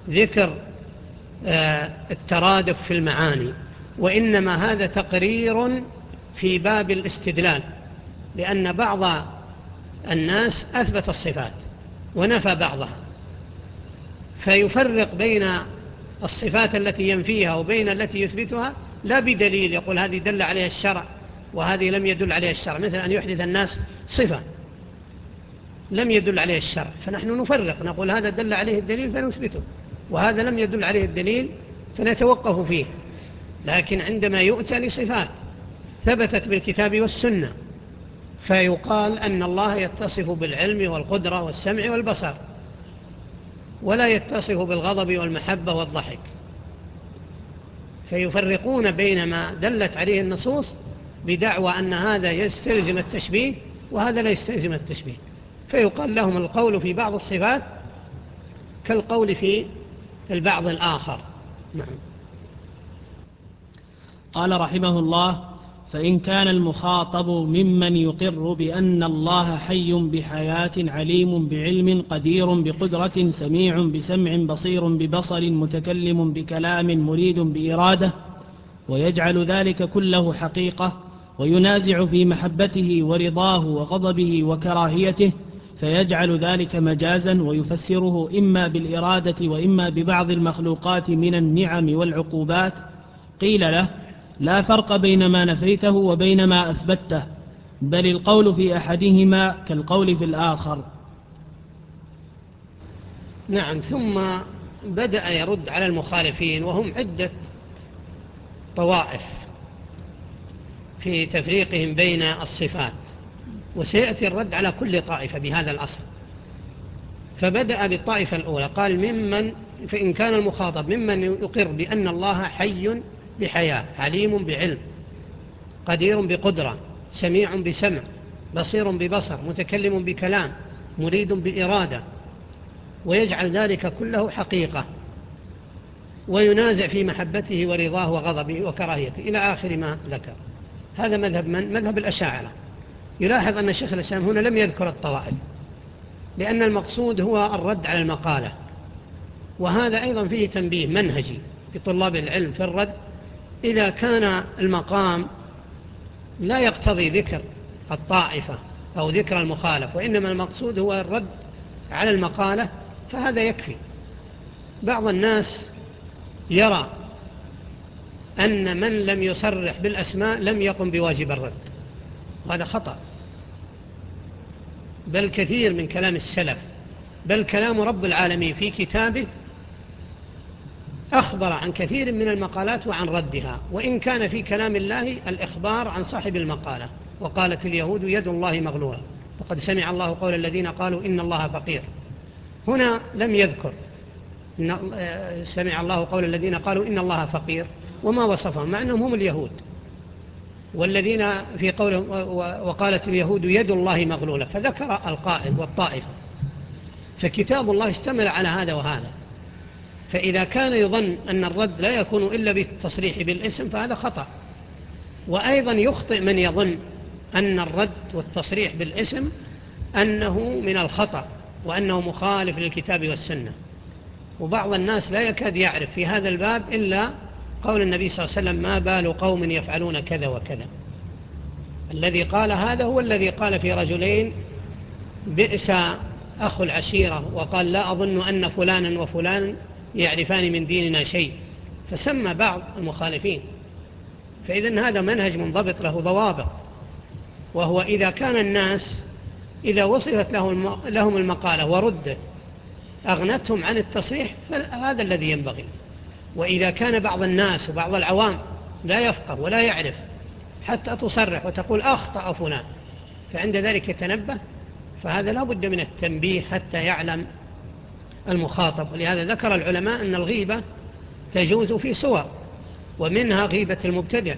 ذكر الترادف في المعاني، وإنما هذا تقرير في باب الاستدلال، لأن بعض الناس أثبت الصفات ونفى بعضها، فيفرق بين الصفات التي ينفيها وبين التي يثبتها لا بدليل، يقول هذه دل عليها الشرع وهذه لم يدل عليها الشرع، مثل أن يحدث الناس صفة لم يدل عليه الشرع، فنحن نفرق نقول هذا دل عليه الدليل فنثبته، وهذا لم يدل عليه الدليل فنتوقف فيه. لكن عندما يؤتى لصفات ثبتت بالكتاب والسنة فيقال أن الله يتصف بالعلم والقدرة والسمع والبصر، ولا يتصف بالغضب والمحبة والضحك، فيفرقون بين ما دلت عليه النصوص بدعوى أن هذا يستلزم التشبيه وهذا لا يستلزم التشبيه، فيقال لهم القول في بعض الصفات كالقول في البعض الآخر. نعم. قال رحمه الله: فإن كان المخاطب ممن يقر بأن الله حي بحياة عليم بعلم قدير بقدرة سميع بسمع بصير ببصر متكلم بكلام مريد بإرادة، ويجعل ذلك كله حقيقة، وينازع في محبته ورضاه وغضبه وكراهيته، فيجعل ذلك مجازا ويفسره إما بالإرادة وإما ببعض المخلوقات من النعم والعقوبات، قيل له: لا فرق بين ما نفيته وبين ما أثبته، بل القول في أحدهما كالقول في الآخر. نعم. ثم بدأ يرد على المخالفين وهم عدة طوائف في تفريقهم بين الصفات، وسيأتي الرد على كل طائفة بهذا الأصل. فبدأ بالطائفة الأولى قال: ممن فإن كان المخاطب ممن يقر بأن الله حي بحياة عليم بعلم قدير بقدرة سميع بسمع بصير ببصر متكلم بكلام مريد بإرادة، ويجعل ذلك كله حقيقة، وينازع في محبته ورضاه وغضبه وكراهيته إلى آخر ما ذكر. هذا مذهب من؟ مذهب الأشاعرة. يلاحظ أن الشيخ الإسلام هنا لم يذكر الطوائف، لأن المقصود هو الرد على المقالة، وهذا أيضا فيه تنبيه منهجي في طلاب العلم في الرد. إذا كان المقام لا يقتضي ذكر الطائفة أو ذكر المخالف، وإنما المقصود هو الرد على المقالة، فهذا يكفي. بعض الناس يرى أن من لم يصرح بالأسماء لم يقم بواجب الرد، وهذا خطأ. بل كثير من كلام السلف، بل كلام رب العالمين في كتابه أخبر عن كثير من المقالات وعن ردها، وإن كان في كلام الله الإخبار عن صاحب المقالة. وقالت اليهود يد الله مغلولة وقد سمع الله قول الذين قالوا إن الله فقير. هنا لم يذكر إن سمع الله قول الذين قالوا إن الله فقير وما وصفهم، مع أنهم هم اليهود. والذين في قوله وقالت اليهود يد الله مغلولة، فذكر القائل والطائفة. فكتاب الله اشتمل على هذا وهذا، فإذا كان يظن أن الرد لا يكون إلا بالتصريح بالاسم فهذا خطأ. وأيضا يخطئ من يظن أن الرد والتصريح بالاسم أنه من الخطأ وأنه مخالف للكتاب والسنة. وبعض الناس لا يكاد يعرف في هذا الباب إلا قول النبي صلى الله عليه وسلم: ما بال قوم يفعلون كذا وكذا. الذي قال هذا هو الذي قال في رجلين بئس أخو العشيرة، وقال لا أظن أن فلانا وفلان يعرفان من ديننا شيء، فسمى بعض المخالفين. فإذن هذا منهج منضبط له ضوابط، وهو إذا كان الناس إذا وصفت لهم المقالة وردت أغنتهم عن التصريح فهذا الذي ينبغي. وإذا كان بعض الناس وبعض العوام لا يفقه ولا يعرف حتى تصرح وتقول أخطأ فلان، فعند ذلك يتنبه، فهذا لا بد من التنبيه حتى يعلم المخاطب. ولهذا ذكر العلماء أن الغيبة تجوز في صور، ومنها غيبة المبتدع،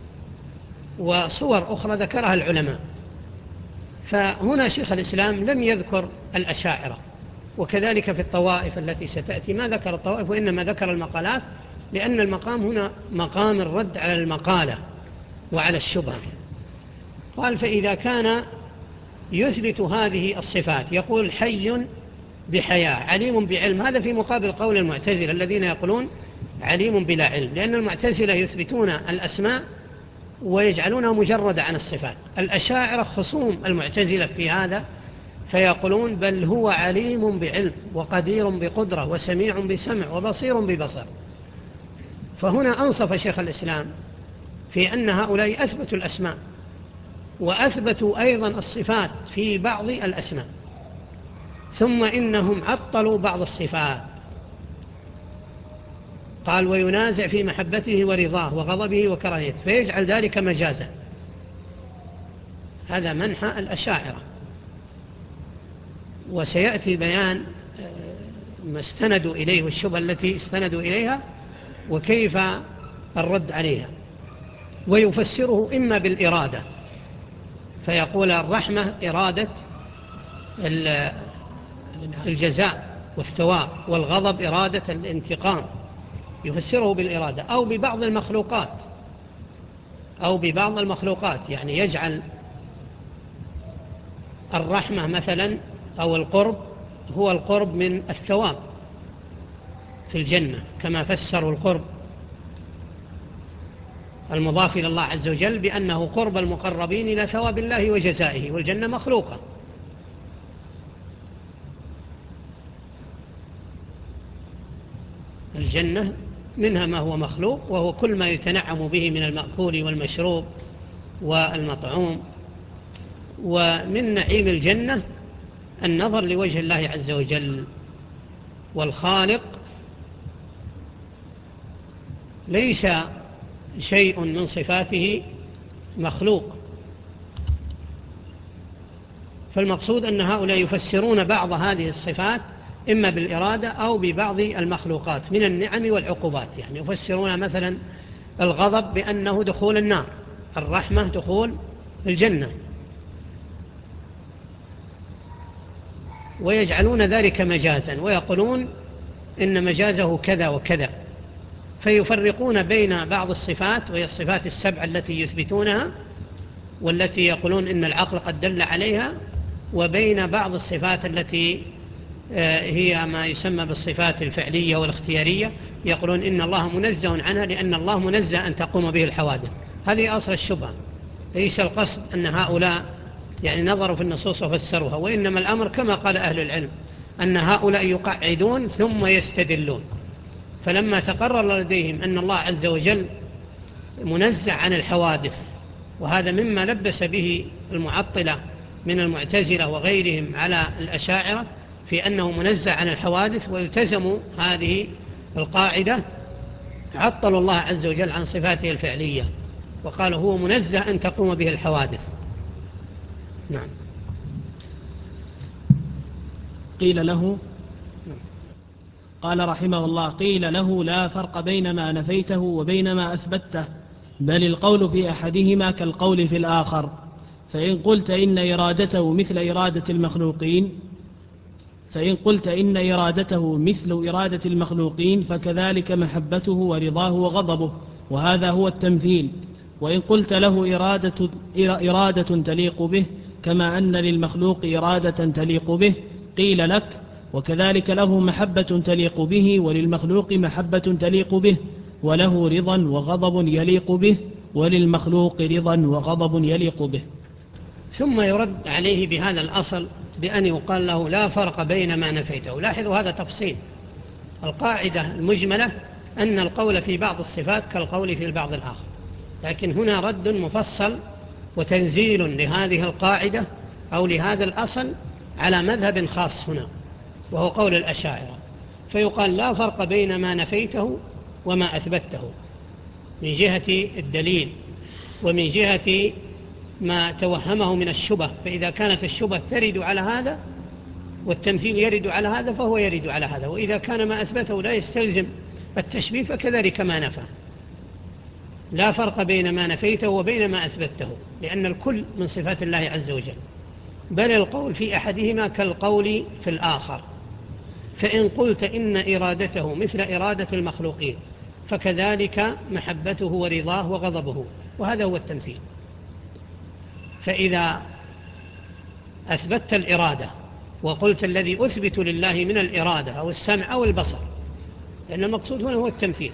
وصور أخرى ذكرها العلماء. فهنا شيخ الإسلام لم يذكر الأشاعرة، وكذلك في الطوائف التي ستأتي ما ذكر الطوائف، وإنما ذكر المقالات، لأن المقام هنا مقام الرد على المقالة وعلى الشبهة. قال: فإذا كان يثبت هذه الصفات، يقول حي بحياة، عليم بعلم. هذا في مقابل قول المعتزلة الذين يقولون عليم بلا علم، لأن المعتزلة يثبتون الأسماء ويجعلونها مجردة عن الصفات. الأشاعرة خصوم المعتزلة في هذا فيقولون بل هو عليم بعلم وقدير بقدرة وسميع بسمع وبصير ببصر. فهنا أنصف شيخ الإسلام في أن هؤلاء أثبتوا الأسماء وأثبتوا أيضا الصفات في بعض الأسماء، ثم إنهم عطلوا بعض الصفات. قال وينازع في محبته ورضاه وغضبه وكراهيته فيجعل ذلك مجازا. هذا منحى الأشاعرة، وسيأتي بيان ما استندوا إليه والشبهة التي استندوا إليها وكيف الرد عليها. ويفسره إما بالإرادة فيقول الرحمة إرادة الجزاء والثواب، والغضب إرادة الانتقام، يفسره بالإرادة، أو ببعض المخلوقات أو ببعض المخلوقات يعني يجعل الرحمة مثلا أو القرب هو القرب من الثواب في الجنة، كما فسروا القرب المضاف إلى الله عز وجل بأنه قرب المقربين إلى ثواب الله وجزائه، والجنة مخلوقة. الجنة منها ما هو مخلوق وهو كل ما يتنعم به من المأكول والمشروب والمطعوم. ومن نعيم الجنة النظر لوجه الله عز وجل، والخالق ليس شيء من صفاته مخلوق. فالمقصود أن هؤلاء يفسرون بعض هذه الصفات إما بالإرادة أو ببعض المخلوقات من النعم والعقوبات. يعني يفسرون مثلا الغضب بأنه دخول النار، الرحمة دخول الجنة، ويجعلون ذلك مجازا ويقولون إن مجازه كذا وكذا، فيفرقون بين بعض الصفات وهي الصفات السبع التي يثبتونها والتي يقولون إن العقل قد دل عليها، وبين بعض الصفات التي هي ما يسمى بالصفات الفعلية والاختيارية، يقولون إن الله منزه عنها لأن الله منزه أن تقوم به الحوادث. هذه أصل الشبهة. ليس القصد أن هؤلاء يعني نظروا في النصوص وفسروها، وإنما الأمر كما قال أهل العلم أن هؤلاء يقعدون ثم يستدلون. فلما تقرر لديهم أن الله عز وجل منزه عن الحوادث، وهذا مما لبس به المعطلة من المعتزلة وغيرهم على الأشاعرة في أنه منزه عن الحوادث ويلتزموا هذه القاعدة، عطلوا الله عز وجل عن صفاته الفعلية وقالوا هو منزه أن تقوم به الحوادث. نعم. قيل له قال رحمه الله قيل له لا فرق بين ما نفيته وبين ما أثبته، بل القول في أحدهما كالقول في الآخر. فإن قلت إن إرادته مثل إرادة المخلوقين فإن قلت إن إرادته مثل إرادة المخلوقين فكذلك محبته ورضاه وغضبه، وهذا هو التمثيل. وإن قلت له إرادة, إرادة تليق به كما أن للمخلوق إرادة تليق به، قيل لك وكذلك له محبة تليق به وللمخلوق محبة تليق به، وله رضا وغضب يليق به وللمخلوق رضا وغضب يليق به. ثم يرد عليه بهذا الأصل بأن يقال له لا فرق بين ما نفيته. لاحظوا هذا تفصيل. القاعدة المجملة أن القول في بعض الصفات كالقول في البعض الآخر، لكن هنا رد مفصل وتنزيل لهذه القاعدة أو لهذا الأصل على مذهب خاص هنا وهو قول الأشاعرة. فيقال لا فرق بين ما نفيته وما أثبته من جهة الدليل ومن جهة ما توهمه من الشبه. فإذا كانت الشبه ترد على هذا والتمثيل يرد على هذا فهو يرد على هذا، وإذا كان ما أثبته لا يستلزم التشبيه فكذلك ما نفى. لا فرق بين ما نفيته وبين ما أثبته، لأن الكل من صفات الله عز وجل، بل القول في أحدهما كالقول في الآخر. فإن قلت إن إرادته مثل إرادة المخلوقين فكذلك محبته ورضاه وغضبه، وهذا هو التمثيل. فإذا أثبتت الإرادة وقلت الذي أثبت لله من الإرادة أو السمع أو البصر، لأن المقصود هنا هو التمثيل،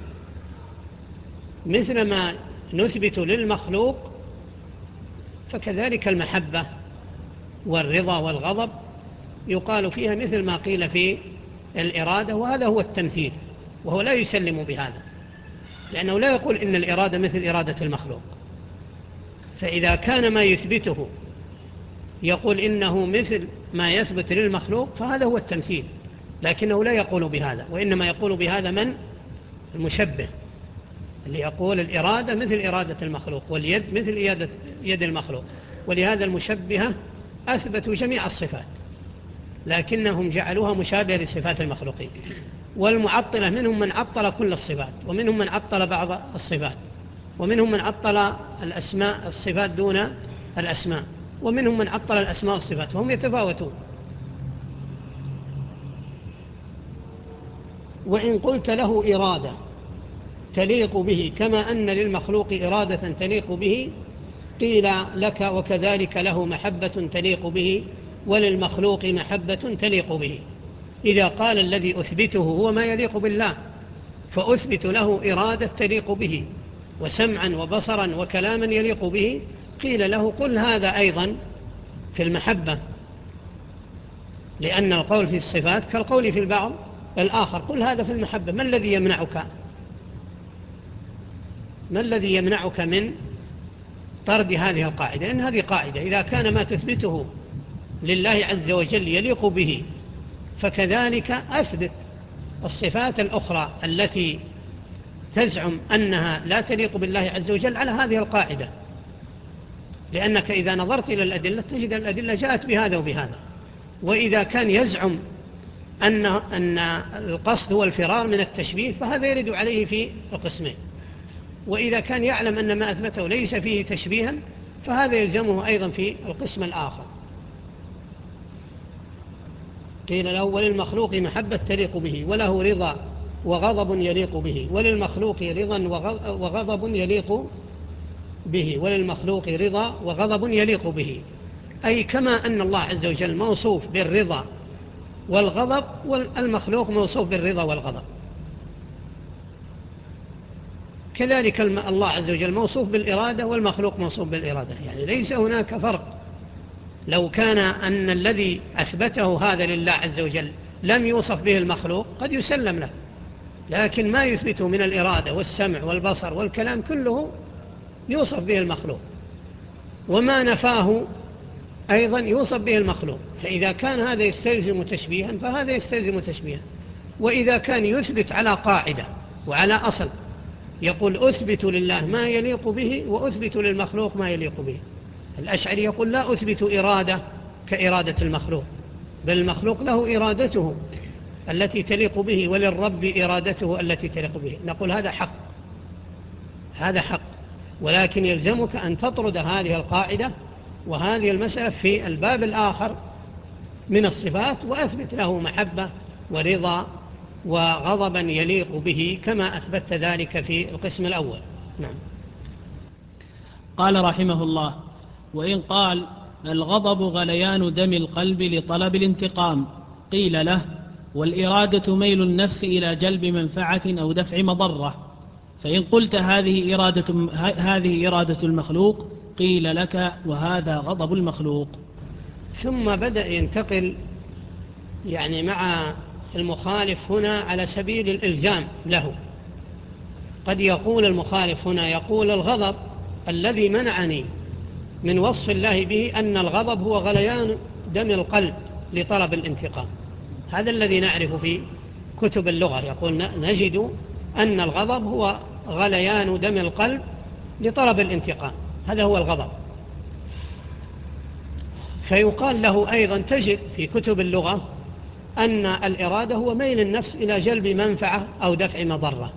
مثل ما نثبت للمخلوق فكذلك المحبة والرضا والغضب يقال فيها مثل ما قيل في الإرادة، وهذا هو التمثيل، وهو لا يسلم بهذا، لأنه لا يقول إن الإرادة مثل إرادة المخلوق. فإذا كان ما يثبته يقول إنه مثل ما يثبت للمخلوق فهذا هو التمثيل، لكنه لا يقول بهذا، وإنما يقول بهذا من المشبه اللي يقول الإرادة مثل إرادة المخلوق واليد مثل يد المخلوق. ولهذا المشبهة أثبتوا جميع الصفات لكنهم جعلوها مشابهة لصفات المخلوقين. والمعطلة منهم من عطل كل الصفات، ومنهم من عطل بعض الصفات، ومنهم من عطل الأسماء الصفات دون الأسماء، ومنهم من عطل الأسماء والصفات، وهم يتفاوتون. وإن قلت له إرادة تليق به كما أن للمخلوق إرادة تليق به قيل لك وكذلك له محبة تليق به وللمخلوق محبة تليق به. إذا قال الذي أثبته هو ما يليق بالله فأثبت له إرادة تليق به وسمعا وبصرا وكلاما يليق به، قيل له قل هذا أيضا في المحبة، لأن القول في الصفات كالقول في البعض الآخر. قل هذا في المحبة. ما الذي يمنعك ما الذي يمنعك من طرد هذه القاعدة؟ لأن هذه قاعدة، إذا كان ما تثبته لله عز وجل يليق به فكذلك أثبت الصفات الأخرى التي تزعم أنها لا تليق بالله عز وجل على هذه القاعدة، لأنك إذا نظرت إلى الأدلة تجد الأدلة جاءت بهذا وبهذا. وإذا كان يزعم أن, أن القصد هو الفرار من التشبيه فهذا يرد عليه في القسمين، وإذا كان يعلم أن ما أثبته ليس فيه تشبيها فهذا يلزمه أيضا في القسم الآخر. قيل له وللمخلوق محبة تليق به وله رضا وغضب يليق به وللمخلوق رضا وغضب يليق به وللمخلوق رضا وغضب يليق به، أي كما أن الله عز وجل موصوف بالرضا والغضب والمخلوق موصوف بالرضا والغضب، كذلك الله عز وجل موصوف بالإرادة والمخلوق موصوف بالإرادة، يعني ليس هناك فرق. لو كان أن الذي أثبته هذا لله عز وجل لم يوصف به المخلوق قد يسلم له، لكن ما يثبته من الإرادة والسمع والبصر والكلام كله يوصف به المخلوق، وما نفاه أيضا يوصف به المخلوق. فإذا كان هذا يستلزم تشبيها فهذا يستلزم تشبيها. وإذا كان يثبت على قاعدة وعلى أصل يقول أثبت لله ما يليق به وأثبت للمخلوق ما يليق به، الأشعري يقول لا أثبت إرادة كإرادة المخلوق، بل المخلوق له إرادته التي تليق به وللرب إرادته التي تليق به. نقول هذا حق هذا حق ولكن يلزمك أن تطرد هذه القاعدة وهذه المسألة في الباب الآخر من الصفات وأثبت له محبة ورضا وغضبا يليق به كما أثبت ذلك في القسم الأول. نعم. قال رحمه الله: وإن قال الغضب غليان دم القلب لطلب الانتقام قيل له والإرادة ميل النفس إلى جلب منفعة أو دفع مضرة، فإن قلت هذه إرادة, هذه إرادة المخلوق قيل لك وهذا غضب المخلوق. ثم بدأ ينتقل يعني مع المخالف هنا على سبيل الإلزام له. قد يقول المخالف هنا يقول الغضب الذي منعني من وصف الله به أن الغضب هو غليان دم القلب لطلب الانتقام، هذا الذي نعرف في كتب اللغة، يقول نجد أن الغضب هو غليان دم القلب لطلب الانتقام، هذا هو الغضب. فيقال له أيضا تجد في كتب اللغة أن الإرادة هو ميل النفس إلى جلب منفعة أو دفع مضرة،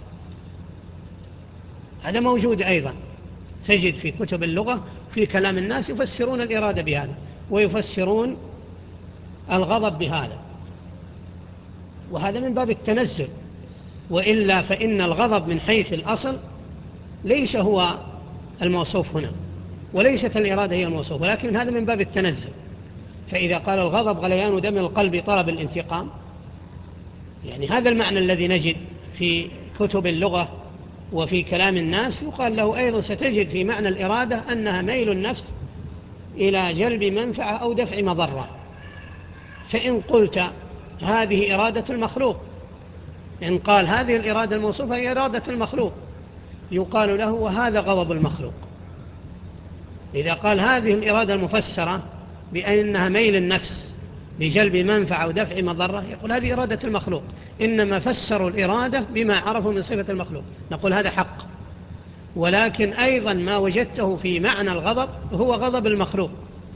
هذا موجود أيضا، تجد في كتب اللغة في كلام الناس يفسرون الإرادة بهذا ويفسرون الغضب بهذا، وهذا من باب التنزل، وإلا فإن الغضب من حيث الأصل ليس هو الموصوف هنا وليست الإرادة هي الموصوف، ولكن هذا من باب التنزل، فإذا قال الغضب غليان دم القلب طلب الانتقام، يعني هذا المعنى الذي نجد في كتب اللغة وفي كلام الناس. يقال له أيضا ستجد في معنى الإرادة أنها ميل النفس إلى جلب منفعة أو دفع مضرة. فإن قلت هذه إرادة المخلوق، إن قال هذه الإرادة الموصوفة هي إرادة المخلوق، يقال له وهذا غضب المخلوق. إذا قال هذه الإرادة المفسرة بأنها ميل النفس لجلب منفعة ودفع مضرة، يقول هذه إرادة المخلوق، إنما فسروا الإرادة بما عرفوا من صفة المخلوق، نقول هذا حق. ولكن أيضا ما وجدته في معنى الغضب هو غضب المخلوق.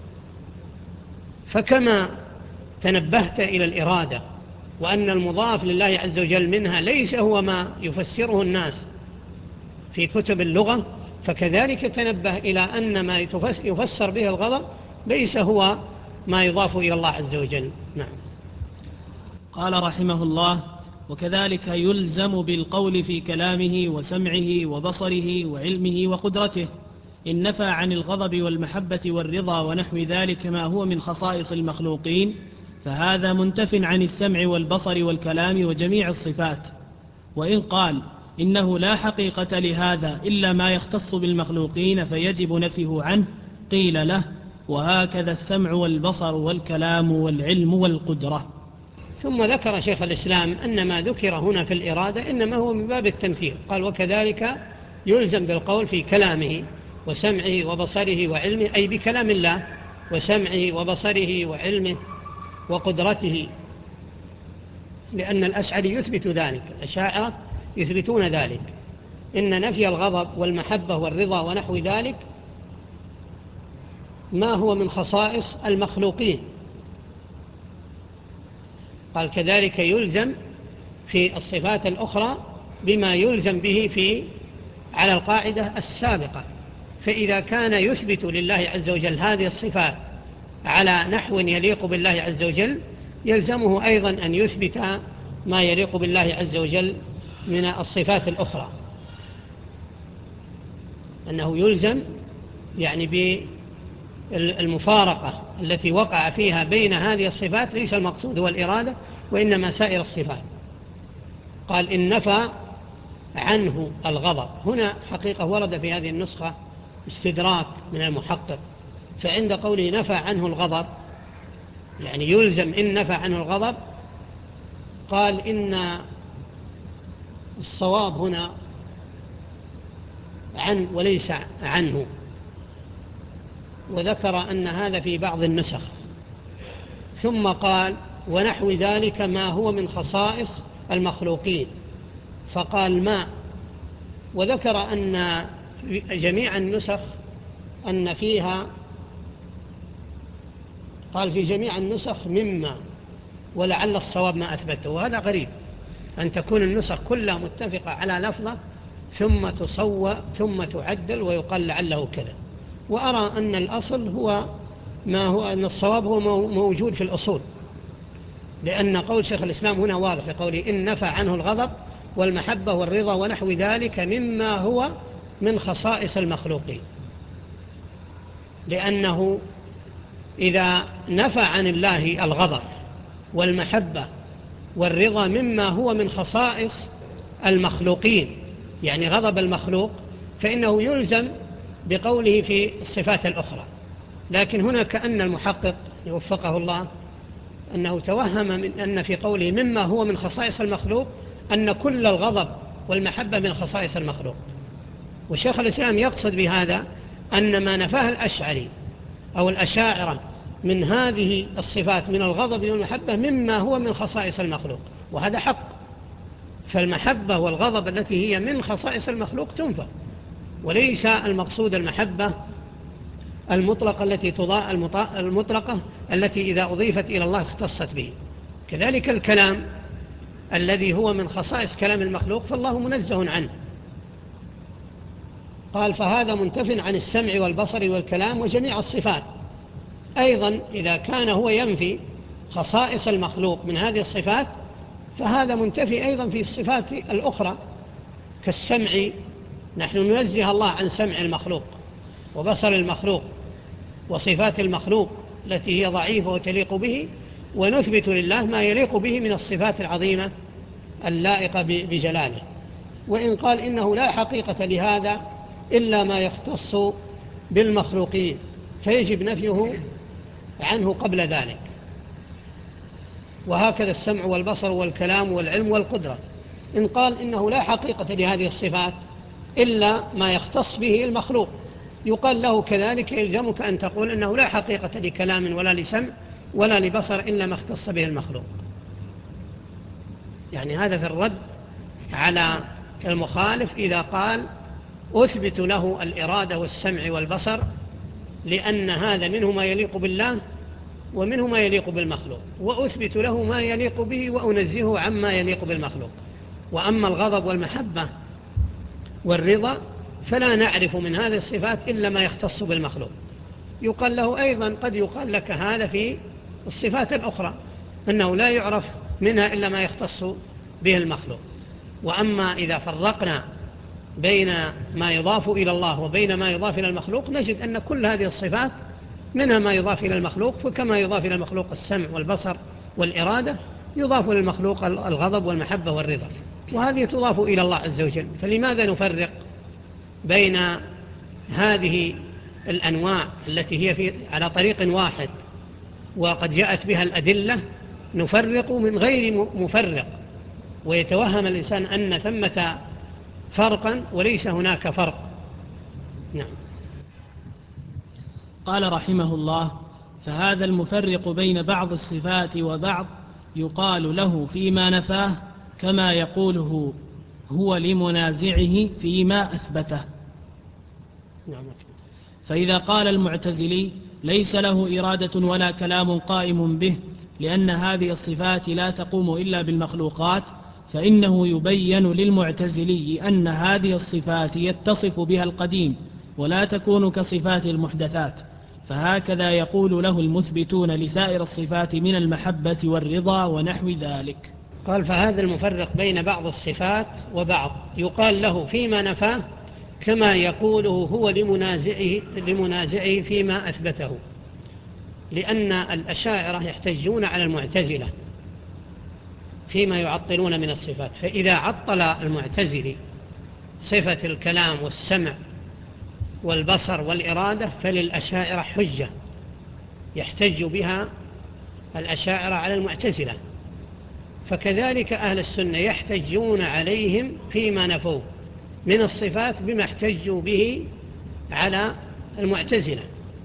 فكما تنبهت إلى الإرادة وأن المضاف لله عز وجل منها ليس هو ما يفسره الناس في كتب اللغة، فكذلك تنبه إلى أن ما يفسر به الغضب ليس هو ما يضاف إلى الله عز وجل. نعم. قال رحمه الله: وكذلك يلزم بالقول في كلامه وسمعه وبصره وعلمه وقدرته إن نفى عن الغضب والمحبة والرضا ونحو ذلك ما هو من خصائص المخلوقين، فهذا منتف عن السمع والبصر والكلام وجميع الصفات. وإن قال إنه لا حقيقة لهذا إلا ما يختص بالمخلوقين فيجب نفيه عنه، قيل له: وهكذا السمع والبصر والكلام والعلم والقدرة. ثم ذكر شيخ الإسلام أن ما ذكر هنا في الإرادة إنما هو من باب التمثيل. قال: وكذلك يلزم بالقول في كلامه وسمعه وبصره وعلمه، أي بكلام الله وسمعه وبصره وعلمه وقدرته، لأن الأشعري يثبت ذلك، الأشاعرة يثبتون ذلك، إن نفي الغضب والمحبة والرضا ونحو ذلك ما هو من خصائص المخلوقين. قال: كذلك يلزم في الصفات الأخرى بما يلزم به في على القاعدة السابقة. فإذا كان يثبت لله عز وجل هذه الصفات على نحو يليق بالله عز وجل، يلزمه أيضا أن يثبت ما يليق بالله عز وجل من الصفات الأخرى، أنه يلزم يعني بالمفارقة التي وقع فيها بين هذه الصفات، ليس المقصود هو الإرادة وإنما سائر الصفات. قال: إن نفى عنه الغضب، هنا حقيقة ورد في هذه النسخة استدراك من المحقق، فعند قوله نفى عنه الغضب يعني يلزم إن نفى عنه الغضب، قال إن الصواب هنا عن وليس عنه، وذكر أن هذا في بعض النسخ. ثم قال: ونحو ذلك ما هو من خصائص المخلوقين، فقال ما، وذكر أن جميع النسخ أن فيها، قال في جميع النسخ مما، ولعل الصواب ما أثبته، وهذا غريب أن تكون النسخ كلها متفقة على لفظة ثم تصوى ثم تعدل ويقال لعله كذا. وأرى أن الأصل هو ما هو، أن الصواب هو موجود في الأصول، لأن قول شيخ الإسلام هنا واضح في قوله إن نفى عنه الغضب والمحبة والرضا ونحو ذلك مما هو من خصائص المخلوقين، لأنه إذا نفى عن الله الغضب والمحبة والرضا مما هو من خصائص المخلوقين، يعني غضب المخلوق، فإنه يلزم بقوله في الصفات الأخرى. لكن هنا كأن المحقق يوفقه الله أنه توهم من أن في قوله مما هو من خصائص المخلوق أن كل الغضب والمحبة من خصائص المخلوق. وشيخ الإسلام يقصد بهذا أن ما نفاه الأشعري أو الأشاعرة من هذه الصفات من الغضب والمحبة مما هو من خصائص المخلوق، وهذا حق. فالمحبة والغضب التي هي من خصائص المخلوق تنفى، وليس المقصود المحبة المطلقة التي تضاء المطلقة التي إذا أضيفت إلى الله اختصت به. كذلك الكلام الذي هو من خصائص كلام المخلوق فالله منزه عنه. قال: فهذا منتف عن السمع والبصر والكلام وجميع الصفات. أيضا إذا كان هو ينفي خصائص المخلوق من هذه الصفات فهذا منتفي أيضا في الصفات الأخرى كالسمع، نحن ننزه الله عن سمع المخلوق وبصر المخلوق وصفات المخلوق التي هي ضعيفة وتليق به، ونثبت لله ما يليق به من الصفات العظيمة اللائقة بجلاله. وإن قال إنه لا حقيقة لهذا إلا ما يختص بالمخلوقين فيجب نفيه عنه قبل ذلك. وهكذا السمع والبصر والكلام والعلم والقدرة، إن قال إنه لا حقيقة لهذه الصفات إلا ما يختص به المخلوق، يقال له كذلك يلزمك أن تقول إنه لا حقيقة لكلام ولا لسمع ولا لبصر إلا ما اختص به المخلوق. يعني هذا في الرد على المخالف إذا قال أثبت له الإرادة والسمع والبصر لأن هذا منه ما يليق بالله ومنه ما يليق بالمخلوق، وأثبت له ما يليق به وأنزهه عما يليق بالمخلوق. وأما الغضب والمحبة والرضا فلا نعرف من هذه الصفات إلا ما يختص بالمخلوق. يقال له أيضا قد يقال لك هذا في الصفات الأخرى أنه لا يعرف منها إلا ما يختص به المخلوق. وأما إذا فرقنا بين ما يضاف إلى الله وبين ما يضاف إلى المخلوق نجد أن كل هذه الصفات منها ما يضاف إلى المخلوق، فكما يضاف إلى المخلوق السمع والبصر والإرادة يضاف للمخلوق الغضب والمحبة والرضا، وهذه تضاف إلى الله عز وجل. فلماذا نفرق بين هذه الأنواع التي هي في على طريق واحد وقد جاءت بها الأدلة، نفرق من غير مفرق ويتوهم الإنسان أن ثمة فرقا وليس هناك فرق. نعم. قال رحمه الله: فهذا المفرق بين بعض الصفات وبعض يقال له فيما نفاه كما يقوله هو لمنازعه فيما أثبته. نعم. فإذا قال المعتزلي ليس له إرادة ولا كلام قائم به لأن هذه الصفات لا تقوم إلا بالمخلوقات، فإنه يبين للمعتزلي أن هذه الصفات يتصف بها القديم ولا تكون كصفات المحدثات، فهكذا يقول له المثبتون لسائر الصفات من المحبة والرضا ونحو ذلك. قال: فهذا المفرق بين بعض الصفات وبعض يقال له فيما نفاه كما يقوله هو لمنازعه, لمنازعه فيما أثبته، لأن الأشاعرة يحتجون على المعتزلة فيما يعطلون من الصفات، فإذا عطل المعتزلي صفة الكلام والسمع والبصر والإرادة فللأشاعرة حجة يحتج بها الأشاعرة على المعتزلة، فكذلك أهل السنة يحتجون عليهم فيما نفوه من الصفات بما احتجوا به على المعتزلة.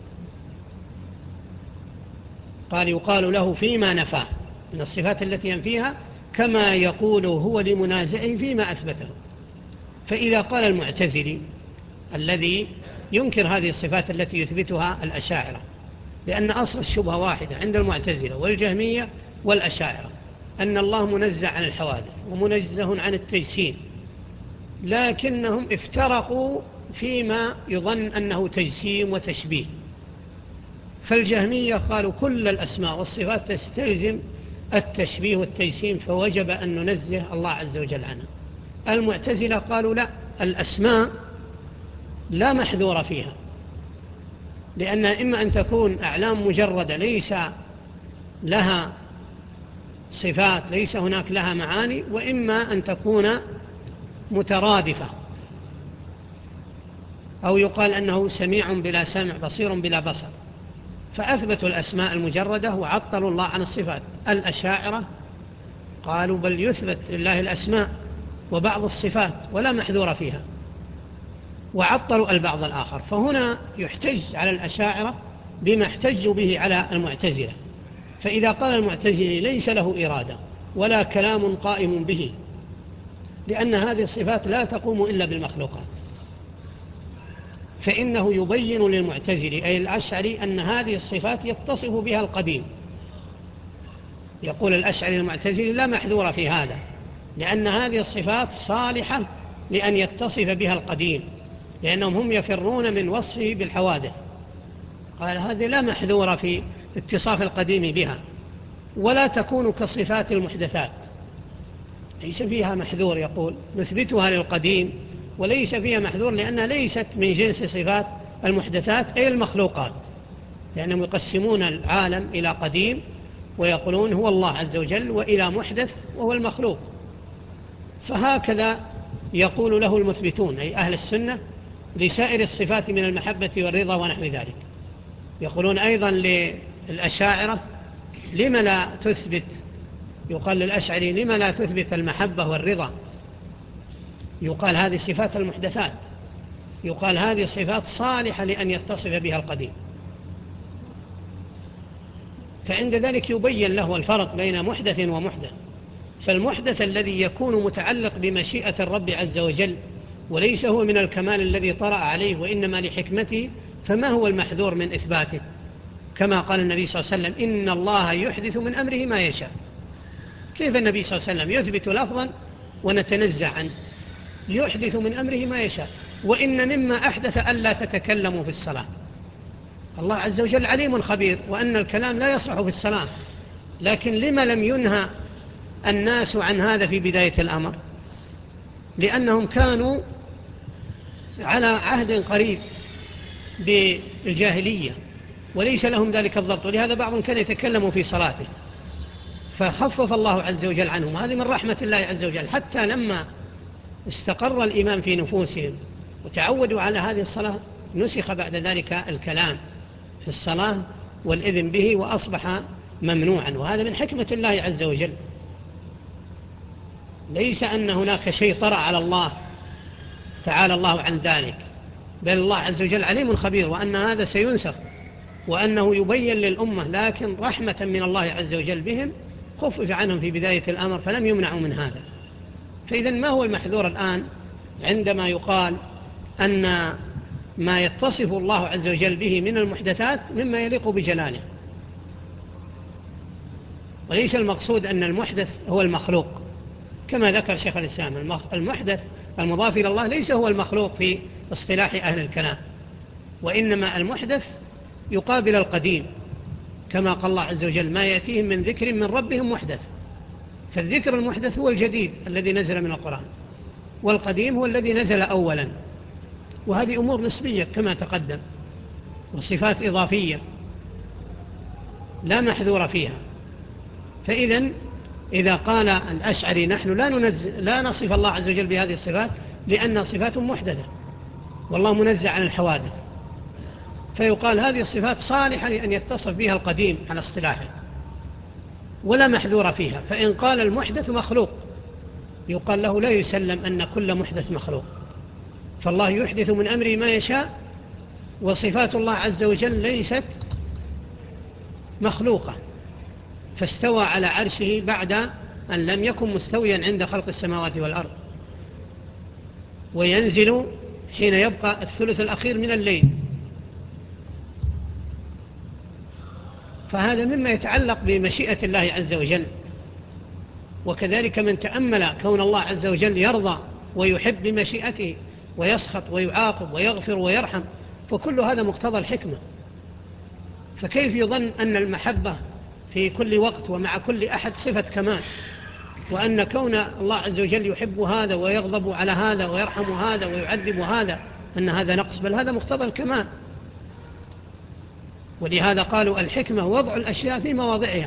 قال: يقال له فيما نفاه من الصفات التي ينفيها كما يقول هو لمنازعه فيما أثبته. فإذا قال المعتزلي الذي ينكر هذه الصفات التي يثبتها الأشاعرة، لأن أصل الشبهة واحدة عند المعتزلة والجهمية والأشاعرة أن الله منزه عن الحوادث ومنزه عن التجسيم، لكنهم افترقوا فيما يظن أنه تجسيم وتشبيه. فالجهمية قالوا كل الأسماء والصفات تستلزم التشبيه والتجسيم فوجب أن ننزه الله عز وجل عنها. المعتزلة قالوا لا، الأسماء لا محذور فيها، لأن إما أن تكون أعلام مجردة ليس لها صفات ليس هناك لها معاني، وإما أن تكون مترادفة، أو يقال أنه سميع بلا سمع بصير بلا بصر، فأثبتوا الأسماء المجردة وعطلوا الله عن الصفات. الأشاعرة قالوا بل يثبت لله الأسماء وبعض الصفات ولا محذور فيها، وعطلوا البعض الآخر. فهنا يحتج على الأشاعرة بما احتجوا به على المعتزلة. فإذا قال المعتزلي ليس له إرادة ولا كلام قائم به لأن هذه الصفات لا تقوم إلا بالمخلوقات، فإنه يبين للمعتزلي أي الأشعري أن هذه الصفات يتصف بها القديم. يقول الأشعري المعتزلي لا محذور في هذا، لأن هذه الصفات صالحة لأن يتصف بها القديم، لأنهم هم يفرون من وصفه بالحوادث. قال هذه لا محذور في اتصاف القديم بها، ولا تكون كصفات المحدثات، ليس فيها محذور. يقول نثبتها للقديم وليس فيها محذور لأنها ليست من جنس صفات المحدثات أي المخلوقات. لأنهم يقسمون العالم إلى قديم ويقولون هو الله عز وجل، وإلى محدث وهو المخلوق. فهكذا يقول له المثبتون أي أهل السنة لسائر الصفات من المحبة والرضا ونحو ذلك. يقولون أيضا للأشاعرة لما لا تثبت، يقال للأشعري لما لا تثبت المحبة والرضا، يقال هذه صفات المحدثات، يقال هذه صفات صالحة لأن يتصف بها القديم. فعند ذلك يبين له الفرق بين محدث ومحدث. فالمحدث الذي يكون متعلق بمشيئة الرب عز وجل وليس هو من الكمال الذي طرأ عليه وإنما لحكمته، فما هو المحذور من إثباته؟ كما قال النبي صلى الله عليه وسلم إن الله يحدث من أمره ما يشاء. كيف النبي صلى الله عليه وسلم يثبت لفظا ونتنزع عنه؟ يحدث من أمره ما يشاء. وإن مما أحدث ألا تتكلموا في الصلاة. الله عز وجل عليم خبير وأن الكلام لا يصلح في الصلاة، لكن لما لم ينهى الناس عن هذا في بداية الأمر؟ لأنهم كانوا على عهد قريب بالجاهلية وليس لهم ذلك الضبط، ولهذا بعضهم كان يتكلم في صلاته فخفف الله عز وجل عنهم. هذه من رحمة الله عز وجل، حتى لما استقر الإيمان في نفوسهم وتعودوا على هذه الصلاة نسخ بعد ذلك الكلام في الصلاة والإذن به وأصبح ممنوعا. وهذا من حكمة الله عز وجل، ليس أن هناك شيء طرأ على الله تعالى الله عن ذلك، بل الله عز وجل عليم خبير وأن هذا سينسخ وأنه يبين للأمة، لكن رحمة من الله عز وجل بهم خفف عنهم في بداية الأمر فلم يمنعوا من هذا. فإذا ما هو المحذور الآن عندما يقال أن ما يتصف الله عز وجل به من المحدثات مما يليق بجلاله؟ وليس المقصود أن المحدث هو المخلوق كما ذكر شيخ الإسلام. المحدث المضاف إلى الله ليس هو المخلوق في اصطلاح أهل الكلام، وإنما المحدث يقابل القديم، كما قال الله عز وجل ما يأتيهم من ذكر من ربهم محدث. فالذكر المحدث هو الجديد الذي نزل من القرآن، والقديم هو الذي نزل أولا. وهذه أمور نسبية كما تقدم، وصفات إضافية لا محذور فيها. فإذا إذا قال الأشعري نحن لا, ننزل لا نصف الله عز وجل بهذه الصفات لأنها صفات محدثة والله منزع عن الحوادث، فيقال هذه الصفات صالحة لأن يتصف بها القديم على اصطلاحه ولا محذور فيها. فإن قال المحدث مخلوق يقال له لا يسلم أن كل محدث مخلوق، فالله يحدث من أمره ما يشاء، وصفات الله عز وجل ليست مخلوقة، فاستوى على عرشه بعد أن لم يكن مستويا عند خلق السماوات والأرض، وينزل حين يبقى الثلث الأخير من الليل. فهذا مما يتعلق بمشيئة الله عز وجل. وكذلك من تأمل كون الله عز وجل يرضى ويحب بمشيئته ويسخط ويعاقب ويغفر ويرحم، فكل هذا مقتضى الحكمة. فكيف يظن أن المحبة في كل وقت ومع كل أحد صفة كمال، وأن كون الله عز وجل يحب هذا ويغضب على هذا ويرحم هذا ويعذب هذا أن هذا نقص؟ بل هذا مقتضى الكمال. ولهذا قالوا الحكمة وضع الأشياء في مواضعها.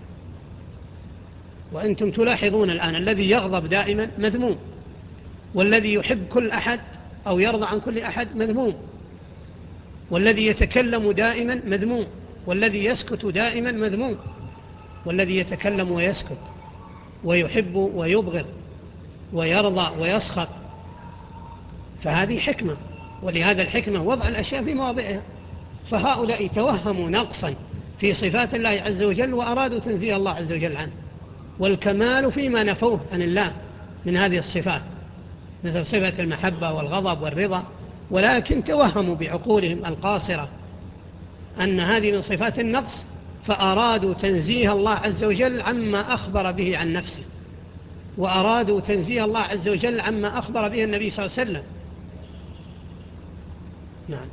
وأنتم تلاحظون الآن الذي يغضب دائما مذموم، والذي يحب كل أحد أو يرضى عن كل أحد مذموم، والذي يتكلم دائما مذموم، والذي يسكت دائما مذموم، والذي يتكلم ويسكت ويحب ويبغض ويرضى ويسخط، فهذه حكمة. ولهذا الحكمة وضع الأشياء في مواضعها. فهؤلاء توهموا نقصا في صفات الله عز وجل وأرادوا تنزيه الله عز وجل عنه، والكمال فيما نفوه عن الله من هذه الصفات مثل صفة المحبة والغضب والرضا، ولكن توهموا بعقولهم القاصرة أن هذه من صفات النقص، فأرادوا تنزيه الله عز وجل عما أخبر به عن نفسه، وأرادوا تنزيه الله عز وجل عما أخبر به النبي صلى الله عليه وسلم. نعم.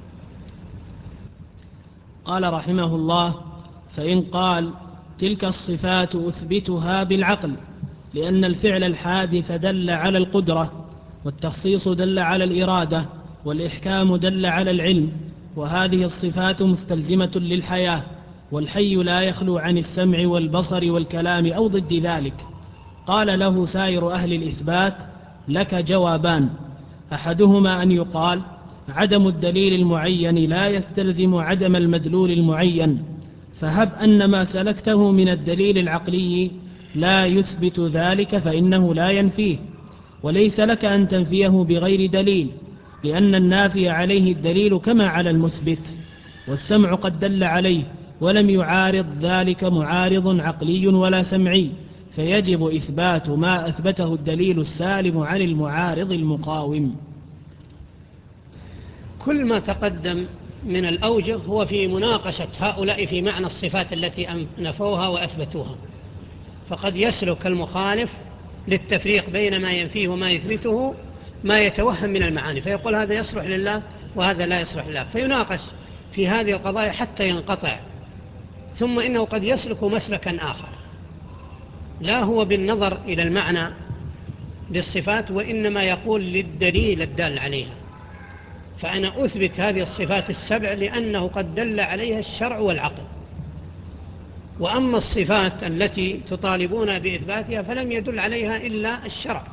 قال رحمه الله: فإن قال تلك الصفات أثبتها بالعقل، لأن الفعل الحادث دل على القدرة، والتخصيص دل على الإرادة، والإحكام دل على العلم، وهذه الصفات مستلزمة للحياة، والحي لا يخلو عن السمع والبصر والكلام أو ضد ذلك. قال له سائر أهل الإثبات: لك جوابان، أحدهما أن يقال: عدم الدليل المعين لا يستلزم عدم المدلول المعين، فهب أن ما سلكته من الدليل العقلي لا يثبت ذلك فإنه لا ينفيه، وليس لك أن تنفيه بغير دليل، لأن النافي عليه الدليل كما على المثبت، والسمع قد دل عليه ولم يعارض ذلك معارض عقلي ولا سمعي، فيجب إثبات ما أثبته الدليل السالم عن المعارض المقاوم. كل ما تقدم من الأوجه هو في مناقشة هؤلاء في معنى الصفات التي نفوها وأثبتوها، فقد يسلك المخالف للتفريق بين ما ينفيه وما يثبته ما يتوهم من المعاني، فيقول هذا يصلح لله وهذا لا يصلح لله، فيناقش في هذه القضايا حتى ينقطع. ثم إنه قد يسلك مسلكا آخر، لا هو بالنظر إلى المعنى للصفات، وإنما يقول للدليل الدال عليها، فأنا أثبت هذه الصفات السبع لأنه قد دل عليها الشرع والعقل، وأما الصفات التي تطالبون بإثباتها فلم يدل عليها إلا الشرع،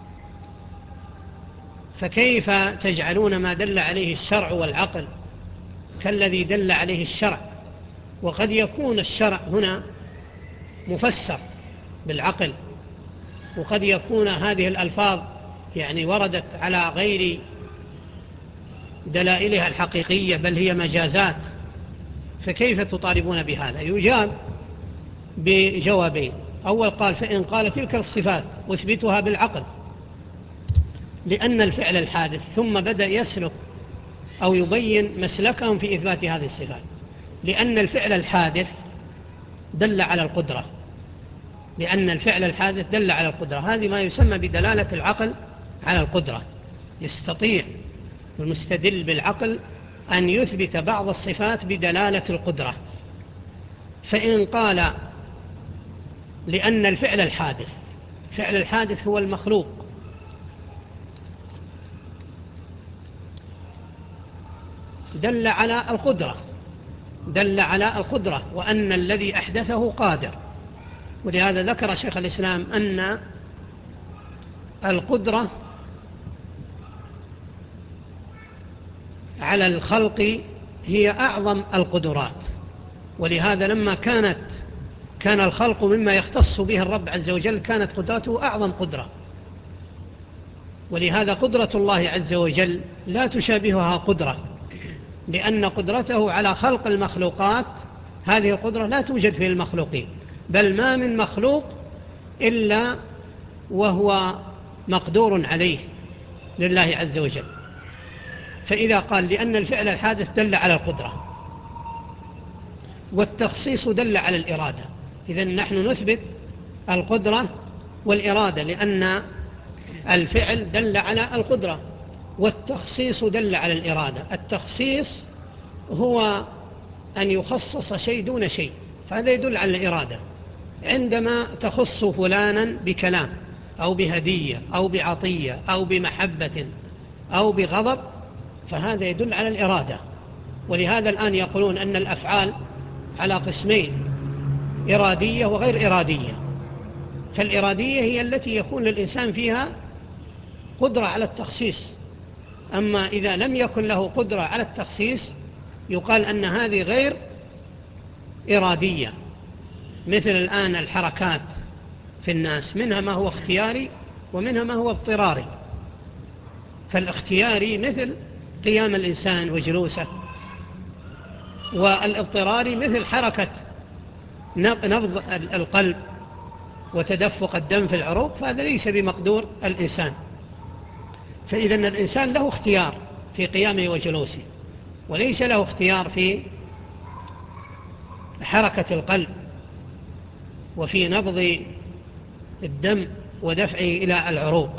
فكيف تجعلون ما دل عليه الشرع والعقل كالذي دل عليه الشرع؟ وقد يكون الشرع هنا مفسر بالعقل، وقد يكون هذه الألفاظ يعني وردت على غير دلائلها الحقيقية بل هي مجازات، فكيف تطالبون بهذا؟ يجاب بجوابين. أول قال: فإن قال تلك الصفات أثبتها بالعقل لأن الفعل الحادث، ثم بدأ يسلك أو يبين مسلكهم في إثبات هذه الصفات، لأن الفعل الحادث دل على القدرة، لأن الفعل الحادث دل على القدرة، هذه ما يسمى بدلالة العقل على القدرة. يستطيع المستدل بالعقل أن يثبت بعض الصفات بدلالة القدرة. فإن قال لأن الفعل الحادث، فعل الحادث هو المخلوق، دل على القدرة، دل على القدرة وأن الذي أحدثه قادر. ولهذا ذكر شيخ الإسلام أن القدرة على الخلق هي أعظم القدرات، ولهذا لما كانت كان الخلق مما يختص به الرب عز وجل كانت قدرته أعظم قدرة، ولهذا قدرة الله عز وجل لا تشابهها قدرة، لأن قدرته على خلق المخلوقات هذه القدرة لا توجد في المخلوقين، بل ما من مخلوق إلا وهو مقدور عليه لله عز وجل. فإذا قال لأن الفعل الحادث دل على القدرة والتخصيص دل على الإرادة، إذن نحن نثبت القدرة والإرادة لأن الفعل دل على القدرة والتخصيص دل على الإرادة. التخصيص هو أن يخصص شيء دون شيء، فهذا يدل على الإرادة. عندما تخص فلانا بكلام أو بهدية أو بعطية أو بمحبة أو بغضب فهذا يدل على الإرادة. ولهذا الآن يقولون أن الأفعال على قسمين: إرادية وغير إرادية. فالإرادية هي التي يكون للإنسان فيها قدرة على التخصيص، أما إذا لم يكن له قدرة على التخصيص يقال أن هذه غير إرادية. مثل الآن الحركات في الناس منها ما هو اختياري ومنها ما هو اضطراري. فالاختياري مثل قيام الإنسان وجلوسه، والاضطراري مثل حركة نبض القلب وتدفق الدم في العروق، فهذا ليس بمقدور الإنسان. فإذا الإنسان له اختيار في قيامه وجلوسه، وليس له اختيار في حركة القلب وفي نبض الدم ودفعه إلى العروق.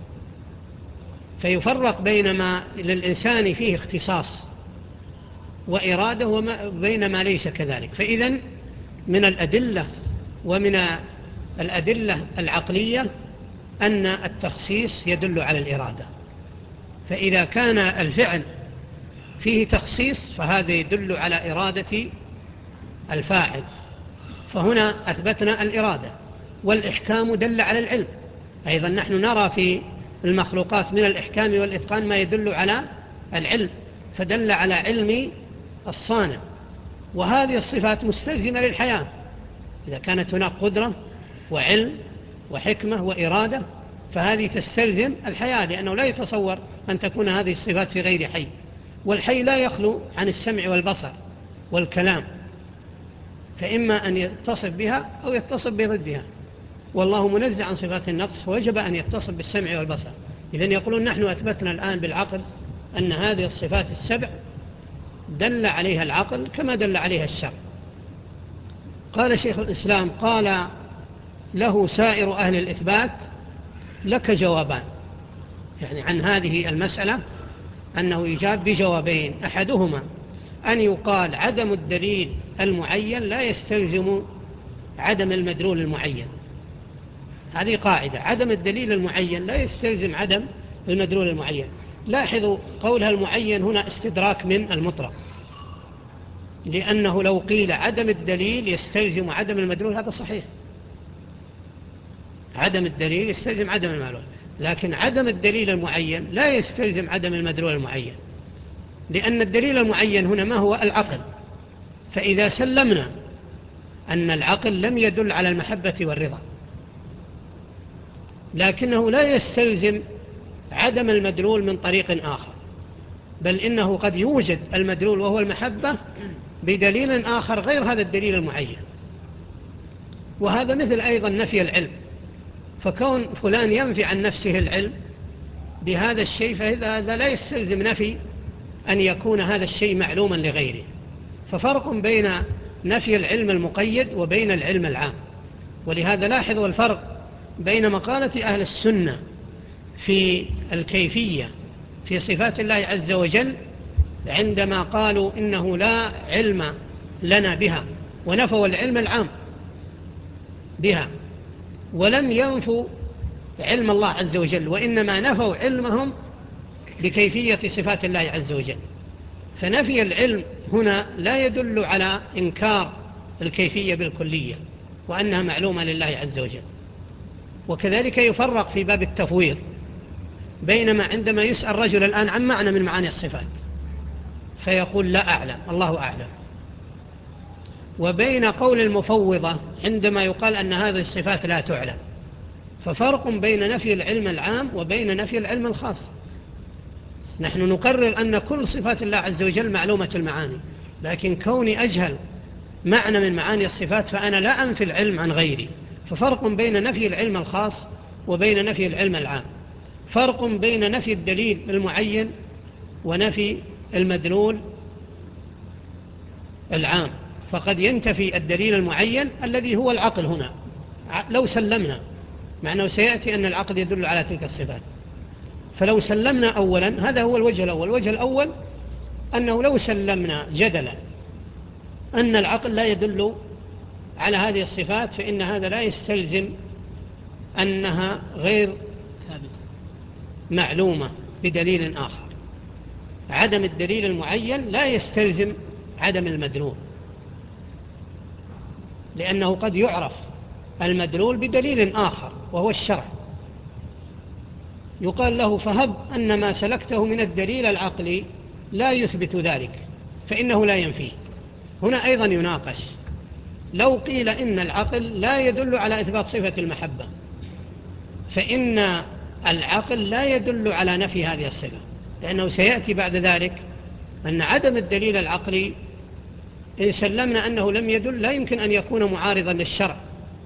فيفرق بين ما للإنسان فيه اختصاص وإرادة وبين ما ليس كذلك. فإذا من الأدلة ومن الأدلة العقلية أن التخصيص يدل على الإرادة. فإذا كان الفعل فيه تخصيص فهذا يدل على إرادة الفاعل، فهنا أثبتنا الإرادة. والإحكام دل على العلم، أيضا نحن نرى في المخلوقات من الإحكام والإتقان ما يدل على العلم، فدل على علم الصانع. وهذه الصفات مستلزمة للحياة، إذا كانت هناك قدرة وعلم وحكمة وإرادة فهذه تستلزم الحياة، لأنه لا يتصور أن تكون هذه الصفات في غير حي، والحي لا يخلو عن السمع والبصر والكلام، فإما أن يتصف بها أو يتصف بضدها، والله منزه عن صفات النقص فوجب أن يتصف بالسمع والبصر. إذن يقولون نحن أثبتنا الآن بالعقل أن هذه الصفات السبع دل عليها العقل كما دل عليها الشرع. قال شيخ الإسلام: قال له سائر أهل الإثبات لك جوابان، يعني عن هذه المسألة أنه يجاب بجوابين: أحدهما أن يقال عدم الدليل المعين لا يستلزم عدم المدلول المعين، هذه قاعدة، عدم الدليل المعين لا يستلزم عدم المدلول المعين. لاحظوا قولها المعين هنا استدراك من المطلق، لأنه لو قيل عدم الدليل يستلزم عدم المدلول هذا صحيح، عدم الدليل يستلزم عدم المدلول، لكن عدم الدليل المعين لا يستلزم عدم المدلول المعين، لأن الدليل المعين هنا ما هو؟ العقل. فإذا سلمنا أن العقل لم يدل على المحبة والرضا، لكنه لا يستلزم عدم المدلول من طريق آخر، بل إنه قد يوجد المدلول وهو المحبة بدليل آخر غير هذا الدليل المعين. وهذا مثل أيضا نفي العلم، فكون فلان ينفي عن نفسه العلم بهذا الشيء فهذا لا يستلزم نفي أن يكون هذا الشيء معلوما لغيره. ففرق بين نفي العلم المقيد وبين العلم العام. ولهذا لاحظوا الفرق بين مقالة أهل السنة في الكيفية في صفات الله عز وجل عندما قالوا إنه لا علم لنا بها، ونفوا العلم العام بها، ولم ينفوا علم الله عز وجل، وإنما نفوا علمهم بكيفية صفات الله عز وجل. فنفي العلم هنا لا يدل على إنكار الكيفية بالكلية وأنها معلومة لله عز وجل. وكذلك يفرق في باب التفويض، بينما عندما يسأل رجل الآن عن معنى من معاني الصفات فيقول لا أعلم، الله أعلم، وبين قول المفوضة عندما يقال أن هذه الصفات لا تعلم. ففرق بين نفي العلم العام وبين نفي العلم الخاص. نحن نقرر أن كل صفات الله عز وجل معلومة المعاني، لكن كوني أجهل معنى من معاني الصفات فأنا لا أنفي العلم عن غيري. ففرق بين نفي العلم الخاص وبين نفي العلم العام، فرق بين نفي الدليل المعين ونفي المدلول العام. فقد ينتفي الدليل المعين الذي هو العقل هنا لو سلمنا، مع أنه سيأتي أن العقل يدل على تلك الصفات. فلو سلمنا أولا، هذا هو الوجه الأول. الوجه الأول أنه لو سلمنا جدلا أن العقل لا يدل على هذه الصفات فإن هذا لا يستلزم أنها غير معلومة بدليل آخر. عدم الدليل المعين لا يستلزم عدم المدلول، لأنه قد يعرف المدلول بدليل آخر وهو الشرع. يقال له فهب أن ما سلكته من الدليل العقلي لا يثبت ذلك فإنه لا ينفيه. هنا أيضا يناقش، لو قيل إن العقل لا يدل على إثبات صفة المحبة فإن العقل لا يدل على نفي هذه الصفة، لأنه سيأتي بعد ذلك أن عدم الدليل العقلي إن سلمنا أنه لم يدل لا يمكن أن يكون معارضا للشرع،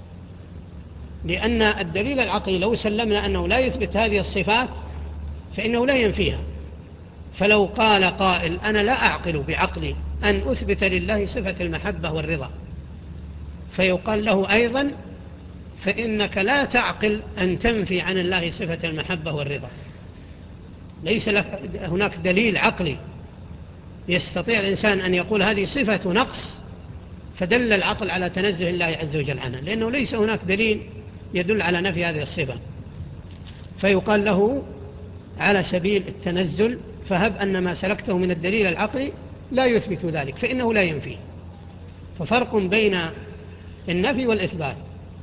لأن الدليل العقلي لو سلمنا أنه لا يثبت هذه الصفات فإنه لا ينفيها. فلو قال قائل أنا لا أعقل بعقلي أن أثبت لله صفة المحبة والرضا، فيقال له أيضا فإنك لا تعقل أن تنفي عن الله صفة المحبة والرضا. ليس لك هناك دليل عقلي يستطيع الإنسان أن يقول هذه صفة نقص فدل العقل على تنزه الله عز وجل عنها، لأنه ليس هناك دليل يدل على نفي هذه الصفة. فيقال له على سبيل التنزل فهب أن ما سلكته من الدليل العقلي لا يثبت ذلك فإنه لا ينفيه. ففرق بين النفي والإثبات.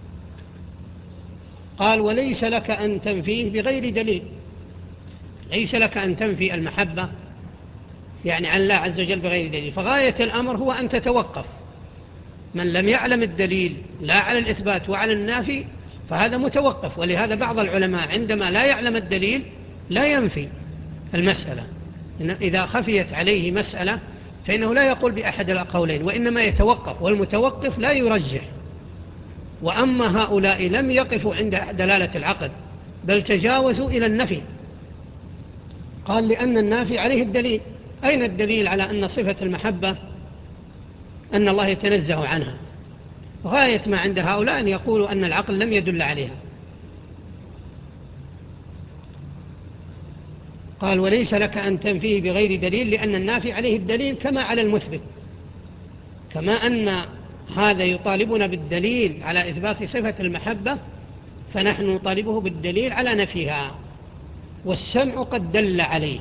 قال وليس لك أن تنفيه بغير دليل. ليس لك أن تنفي المحبة يعني عن الله عز وجل بغير دليل، فغاية الأمر هو أن تتوقف. من لم يعلم الدليل لا على الإثبات وعلى النافي فهذا متوقف. ولهذا بعض العلماء عندما لا يعلم الدليل لا ينفي المسألة. إذا خفيت عليه مسألة فإنه لا يقول بأحد القولين وإنما يتوقف، والمتوقف لا يرجح. وأما هؤلاء لم يقفوا عند دلالة العقل بل تجاوزوا إلى النفي. قال لأن النافي عليه الدليل. أين الدليل على أن صفة المحبة أن الله يتنزه عنها؟ غاية ما عند هؤلاء أن يقولوا أن العقل لم يدل عليها. قال وليس لك أن تنفيه بغير دليل لأن النافي عليه الدليل كما على المثبت. كما أن هذا يطالبنا بالدليل على إثبات صفة المحبة فنحن نطالبه بالدليل على نفيها. والسمع قد دل عليه.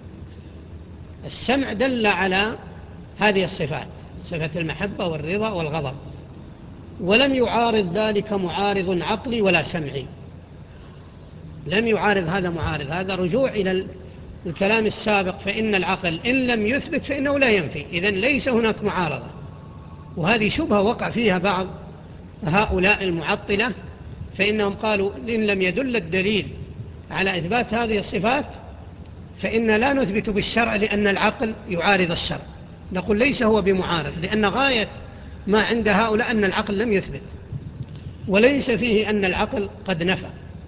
السمع دل على هذه الصفات، صفة المحبة والرضا والغضب، ولم يعارض ذلك معارض عقلي ولا سمعي. لم يعارض هذا معارض، هذا رجوع إلى الكلام السابق. فإن العقل إن لم يثبت فإنه لا ينفي، إذن ليس هناك معارضة. وهذه شبهة وقع فيها بعض هؤلاء المعطلة، فإنهم قالوا إن لم يدل الدليل على إثبات هذه الصفات فإن لا نثبت بالشرع لأن العقل يعارض الشرع. نقول ليس هو بمعارض، لأن غاية ما عند هؤلاء أن العقل لم يثبت، وليس فيه أن العقل قد نفى.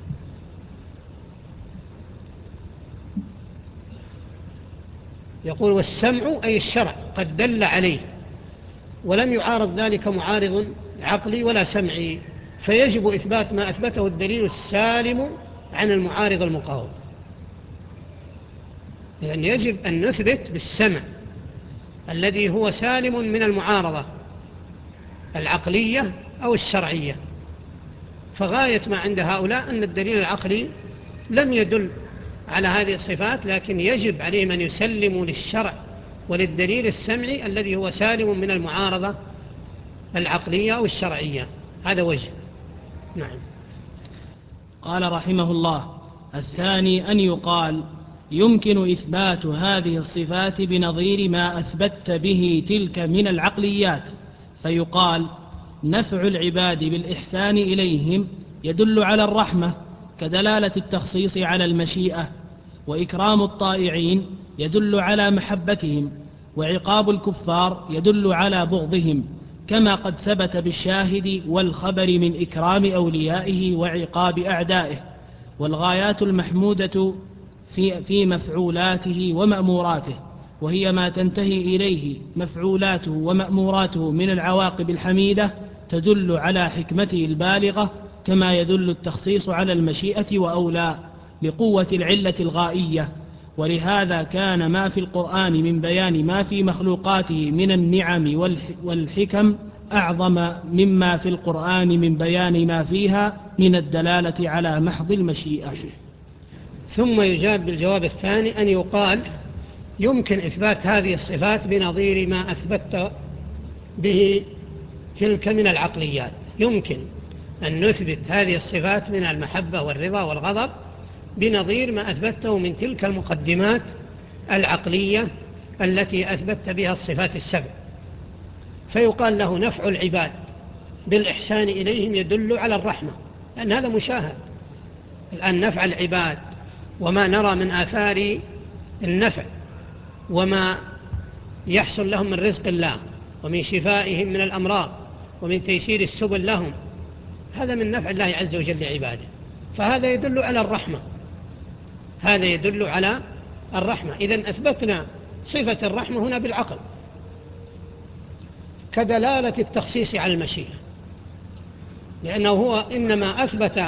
يقول والسمع أي الشرع قد دل عليه ولم يعارض ذلك معارض عقلي ولا سمعي، فيجب إثبات ما أثبته الدليل السالم عن المعارض المقاوم. لأن يجب أن نثبت بالسمع الذي هو سالم من المعارضة العقلية أو الشرعية. فغاية ما عند هؤلاء أن الدليل العقلي لم يدل على هذه الصفات، لكن يجب عليهم أن يسلموا للشرع وللدليل السمعي الذي هو سالم من المعارضة العقلية أو الشرعية. هذا وجه. نعم. قال رحمه الله: الثاني أن يقال يمكن إثبات هذه الصفات بنظير ما أثبت به تلك من العقليات، فيقال نفع العباد بالإحسان إليهم يدل على الرحمة كدلالة التخصيص على المشيئة، وإكرام الطائعين يدل على محبتهم، وعقاب الكفار يدل على بغضهم، كما قد ثبت بالشاهد والخبر من إكرام أوليائه وعقاب أعدائه. والغايات المحمودة في, في مفعولاته ومأموراته، وهي ما تنتهي إليه مفعولاته ومأموراته من العواقب الحميدة، تدل على حكمته البالغة، كما يدل التخصيص على المشيئة وأولى لقوة العلة الغائية. ولهذا كان ما في القرآن من بيان ما في مخلوقاته من النعم والحكم أعظم مما في القرآن من بيان ما فيها من الدلالة على محض المشيئة. ثم يجاب بالجواب الثاني أن يقال يمكن إثبات هذه الصفات بنظير ما أثبت به تلك من العقليات. يمكن أن نثبت هذه الصفات من المحبة والرضا والغضب بنظير ما أثبته من تلك المقدمات العقلية التي أثبت بها الصفات السبع. فيقال له نفع العباد بالإحسان إليهم يدل على الرحمة، لأن هذا مشاهد الآن. نفع العباد وما نرى من آثار النفع وما يحصل لهم من رزق الله ومن شفائهم من الأمراض ومن تيسير السبل لهم، هذا من نفع الله عز وجل لعباده، فهذا يدل على الرحمة. هذا يدل على الرحمة. إذن أثبتنا صفة الرحمة هنا بالعقل كدلالة التخصيص على المشيئة، لأنه هو إنما أثبت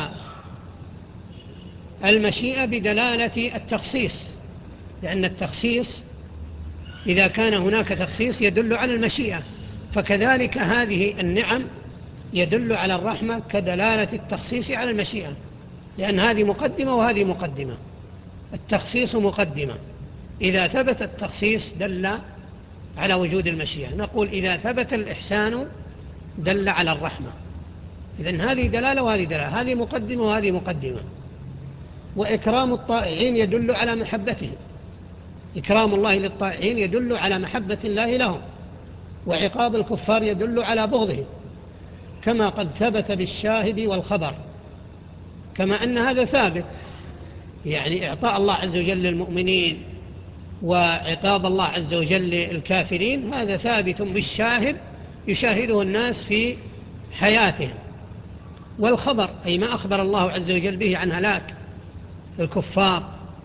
المشيئة بدلالة التخصيص، لأن التخصيص إذا كان هناك تخصيص يدل على المشيئة، فكذلك هذه النعم يدل على الرحمة كدلالة التخصيص على المشيئة، لأن هذه مقدمة وهذه مقدمة. التخصيص مقدمة إذا ثبت التخصيص دل على وجود المشيئة. نقول إذا ثبت الإحسان دل على الرحمة. إذن هذه دلالة وهذه دلالة، هذه مقدمة وهذه مقدمة. وإكرام الطائعين يدل على محبته، إكرام الله للطائعين يدل على محبة الله لهم، وعقاب الكفار يدل على بغضهم، كما قد ثبت بالشاهد والخبر. كما أن هذا ثابت، يعني إعطاء الله عز وجل للمؤمنين وعقاب الله عز وجل للكافرين، هذا ثابت بالشاهد يشاهده الناس في حياتهم، والخبر أي ما أخبر الله عز وجل به عن هلاك الكفار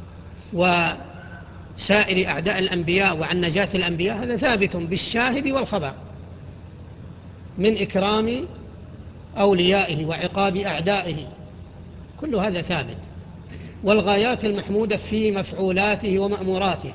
وسائر أعداء الأنبياء وعن نجاة الأنبياء، هذا ثابت بالشاهد والخبر من إكرام أوليائه وعقاب أعدائه، كل هذا ثابت. والغايات المحمودة في مفعولاته ومأموراته،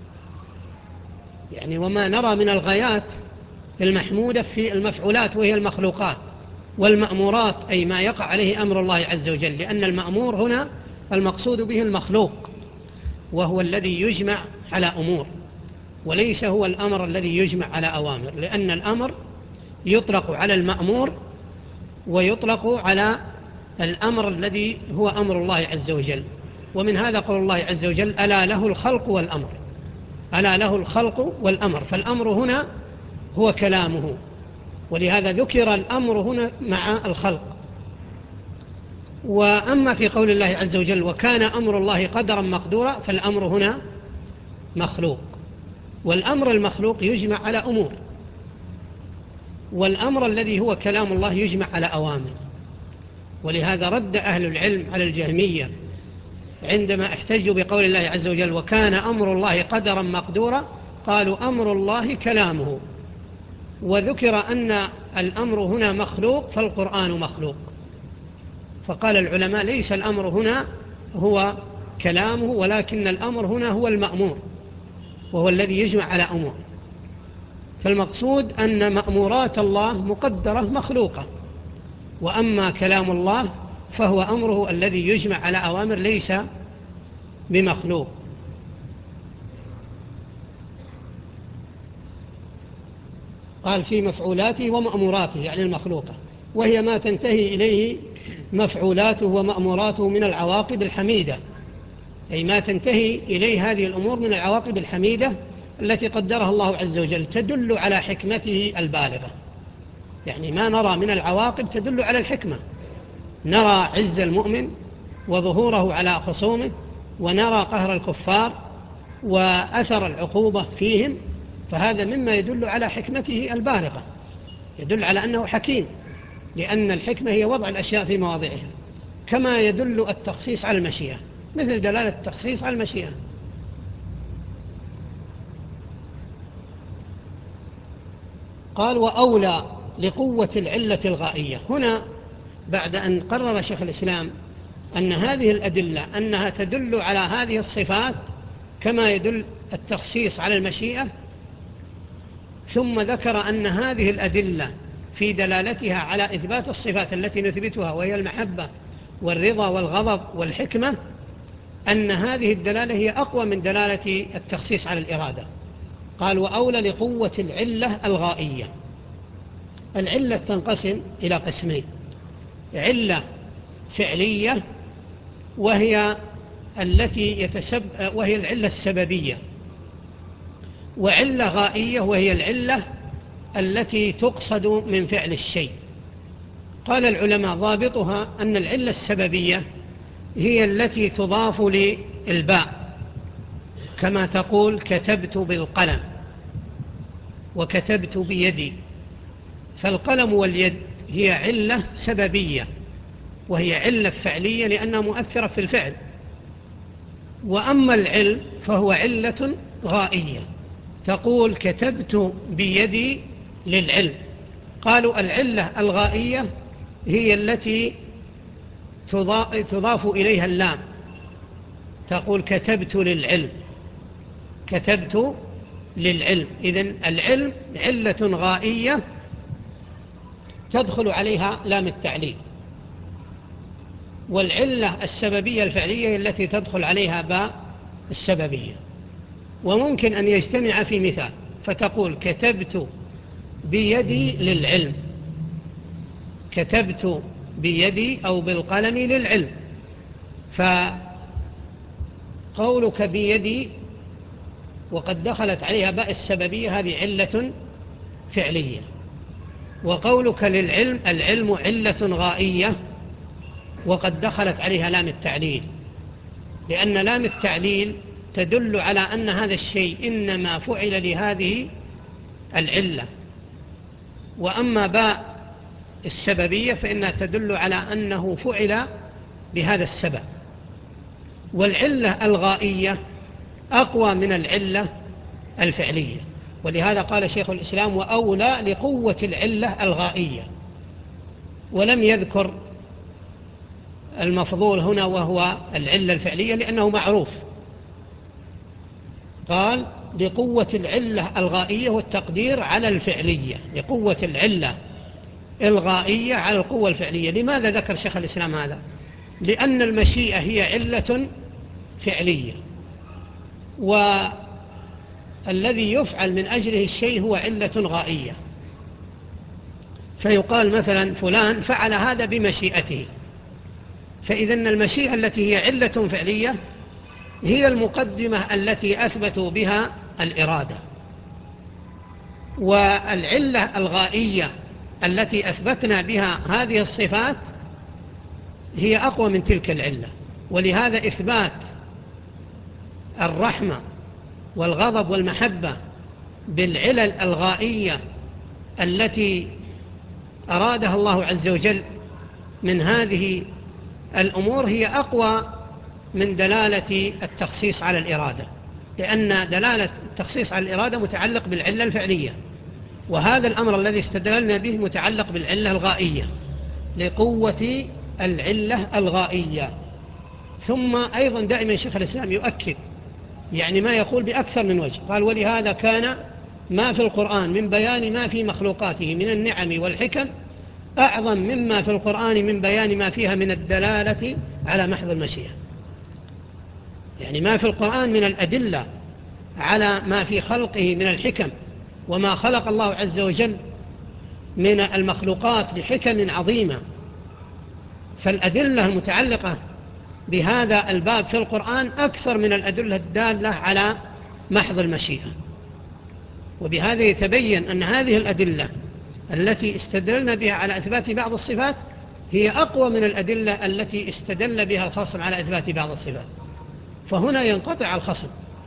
يعني وما نرى من الغايات المحمودة في المفعولات وهي المخلوقات، والمأمورات أي ما يقع عليه أمر الله عز وجل، لأن المأمور هنا المقصود به المخلوق، وهو الذي يجمع على أمور، وليس هو الأمر الذي يجمع على أوامر، لأن الأمر يطلق على المأمور ويطلق على الأمر الذي هو أمر الله عز وجل. ومن هذا قول الله عز وجل: ألا له الخلق والأمر، ألا له الخلق والأمر، فالأمر هنا هو كلامه، ولهذا ذكر الأمر هنا مع الخلق. وأما في قول الله عز وجل: وكان أمر الله قدرا مقدورا، فالأمر هنا مخلوق، والأمر المخلوق يجمع على أمور، والأمر الذي هو كلام الله يجمع على أوامر. ولهذا رد أهل العلم على الجهمية عندما احتجوا بقول الله عز وجل: وكان أمر الله قدرا مقدورا، قالوا أمر الله كلامه، وذكر أن الأمر هنا مخلوق فالقرآن مخلوق، فقال العلماء: ليس الأمر هنا هو كلامه، ولكن الأمر هنا هو المأمور، وهو الذي يجمع على أمور. فالمقصود أن مأمورات الله مقدرة مخلوقة، وأما كلام الله فهو أمره الذي يجمع على أوامر ليس بمخلوق. قال: في مفعولاته ومأموراته، يعني المخلوقة، وهي ما تنتهي إليه مفعولاته ومأموراته من العواقب الحميدة، أي ما تنتهي إليه هذه الأمور من العواقب الحميدة التي قدرها الله عز وجل، تدل على حكمته البالغة. يعني ما نرى من العواقب تدل على الحكمة، نرى عز المؤمن وظهوره على خصومه، ونرى قهر الكفار وأثر العقوبة فيهم، فهذا مما يدل على حكمته البالغة، يدل على أنه حكيم، لأن الحكمة هي وضع الأشياء في مواضعها، كما يدل التخصيص على المشيئة، مثل دلالة التخصيص على المشيئة. قال: وأولى لقوة العلة الغائية. هنا بعد أن قرر شيخ الإسلام أن هذه الأدلة أنها تدل على هذه الصفات كما يدل التخصيص على المشيئة، ثم ذكر أن هذه الأدلة في دلالتها على إثبات الصفات التي نثبتها، وهي المحبة والرضا والغضب والحكمة، أن هذه الدلالة هي أقوى من دلالة التخصيص على الإرادة. قال: وأولى لقوة العلة الغائية. العلة تنقسم إلى قسمين: علة فعلية وهي التي يتسب وهي العلة السببية، وعلة غائية وهي العلة التي تقصد من فعل الشيء. قال العلماء: ضابطها أن العلة السببية هي التي تضاف للباء، كما تقول كتبت بالقلم وكتبت بيدي، فالقلم واليد هي علة سببية وهي علة فعلية لأنها مؤثرة في الفعل. وأما العلم فهو علة غائية، تقول كتبت بيدي للعلم. قالوا العلة الغائية هي التي تضاف إليها اللام، تقول كتبت للعلم، كتبت للعلم. إذن العلم علة غائية تدخل عليها لام التعليل، والعلة السببية الفعلية التي تدخل عليها باء السببية. وممكن أن يجتمع في مثال، فتقول كتبت بيدي للعلم، كتبت بيدي أو بالقلم للعلم. فقولك بيدي وقد دخلت عليها باء السببية هذه علة فعلية، وقولك للعلم العلم علة غائية وقد دخلت عليها لام التعليل، لأن لام التعليل تدل على أن هذا الشيء إنما فعل لهذه العلة، وأما باء السببية فإنها تدل على أنه فعل بهذا السبب. والعلة الغائية أقوى من العلة الفعلية، ولهذا قال شيخ الإسلام وأولى لقوة العلة الغائية، ولم يذكر المفضول هنا وهو العلة الفعلية لأنه معروف، قال لقوة العلة الغائية والتقدير على الفعلية، لقوة العلة الغائية على القوة الفعلية. لماذا ذكر شيخ الإسلام هذا؟ لأن المشيئة هي علة فعلية، والذي يفعل من أجله الشيء هو علة غائية. فيقال مثلا فلان فعل هذا بمشيئته، فإذا المشيئة التي هي علة فعلية هي المقدمة التي أثبتوا بها الإرادة، والعلة الغائية التي أثبتنا بها هذه الصفات هي أقوى من تلك العلة. ولهذا إثبات الرحمة والغضب والمحبة بالعلل الغائية التي أرادها الله عز وجل من هذه الأمور هي أقوى من دلالة التخصيص على الإرادة، لأن دلالة التخصيص على الإرادة متعلق بالعلة الفعلية، وهذا الأمر الذي استدللنا به متعلق بالعلة الغائية لقوة العلة الغائية. ثم أيضا دائما شيخ الإسلام يؤكد يعني ما يقول بأكثر من وجه، قال ولهذا كان ما في القرآن من بيان ما في مخلوقاته من النعم والحكم أعظم مما في القرآن من بيان ما فيها من الدلالة على محض المشيئة. يعني ما في القرآن من الأدلة على ما في خلقه من الحكم، وما خلق الله عز وجل من المخلوقات لحكم عظيمة، فالأدلة المتعلقة بهذا الباب في القرآن أكثر من الأدلة الدالة على محض المشيئة. وبهذا يتبين أن هذه الأدلة التي استدلنا بها على إثبات بعض الصفات هي أقوى من الأدلة التي استدل بها الخصم على إثبات بعض الصفات. فهنا ينقطع الخصم،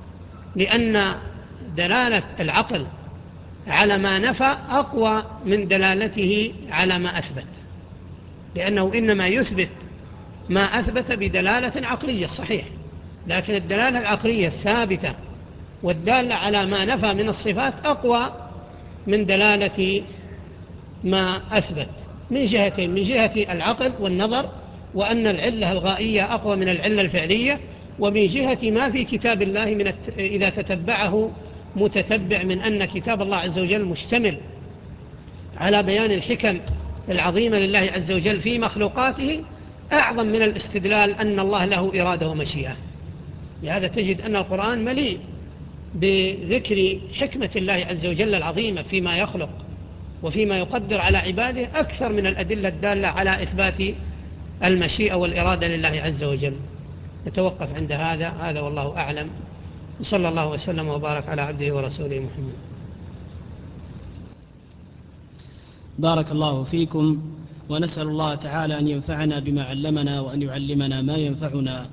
لأن دلالة العقل على ما نفى أقوى من دلالته على ما أثبت، لأنه إنما يثبت ما أثبت بدلالة عقلية صحيح، لكن الدلالة العقلية الثابتة والدالة على ما نفى من الصفات أقوى من دلالة ما أثبت من جهتين: من جهة العقل والنظر، وأن العلة الغائية أقوى من العلة الفعلية، ومن جهة ما في كتاب الله من الت... إذا تتبعه متتبع من أن كتاب الله عز وجل مشتمل على بيان الحكم العظيمة لله عز وجل في مخلوقاته أعظم من الاستدلال أن الله له إرادة ومشيئة. لهذا تجد أن القرآن مليء بذكر حكمة الله عز وجل العظيمة فيما يخلق وفيما يقدر على عباده أكثر من الأدلة الدالة على إثبات المشيئة والإرادة لله عز وجل. نتوقف عند هذا هذا والله أعلم، وصلى الله وسلم وبارك على عبده ورسوله محمد. بارك الله فيكم، ونسأل الله تعالى أن ينفعنا بما علمنا وأن يعلمنا ما ينفعنا.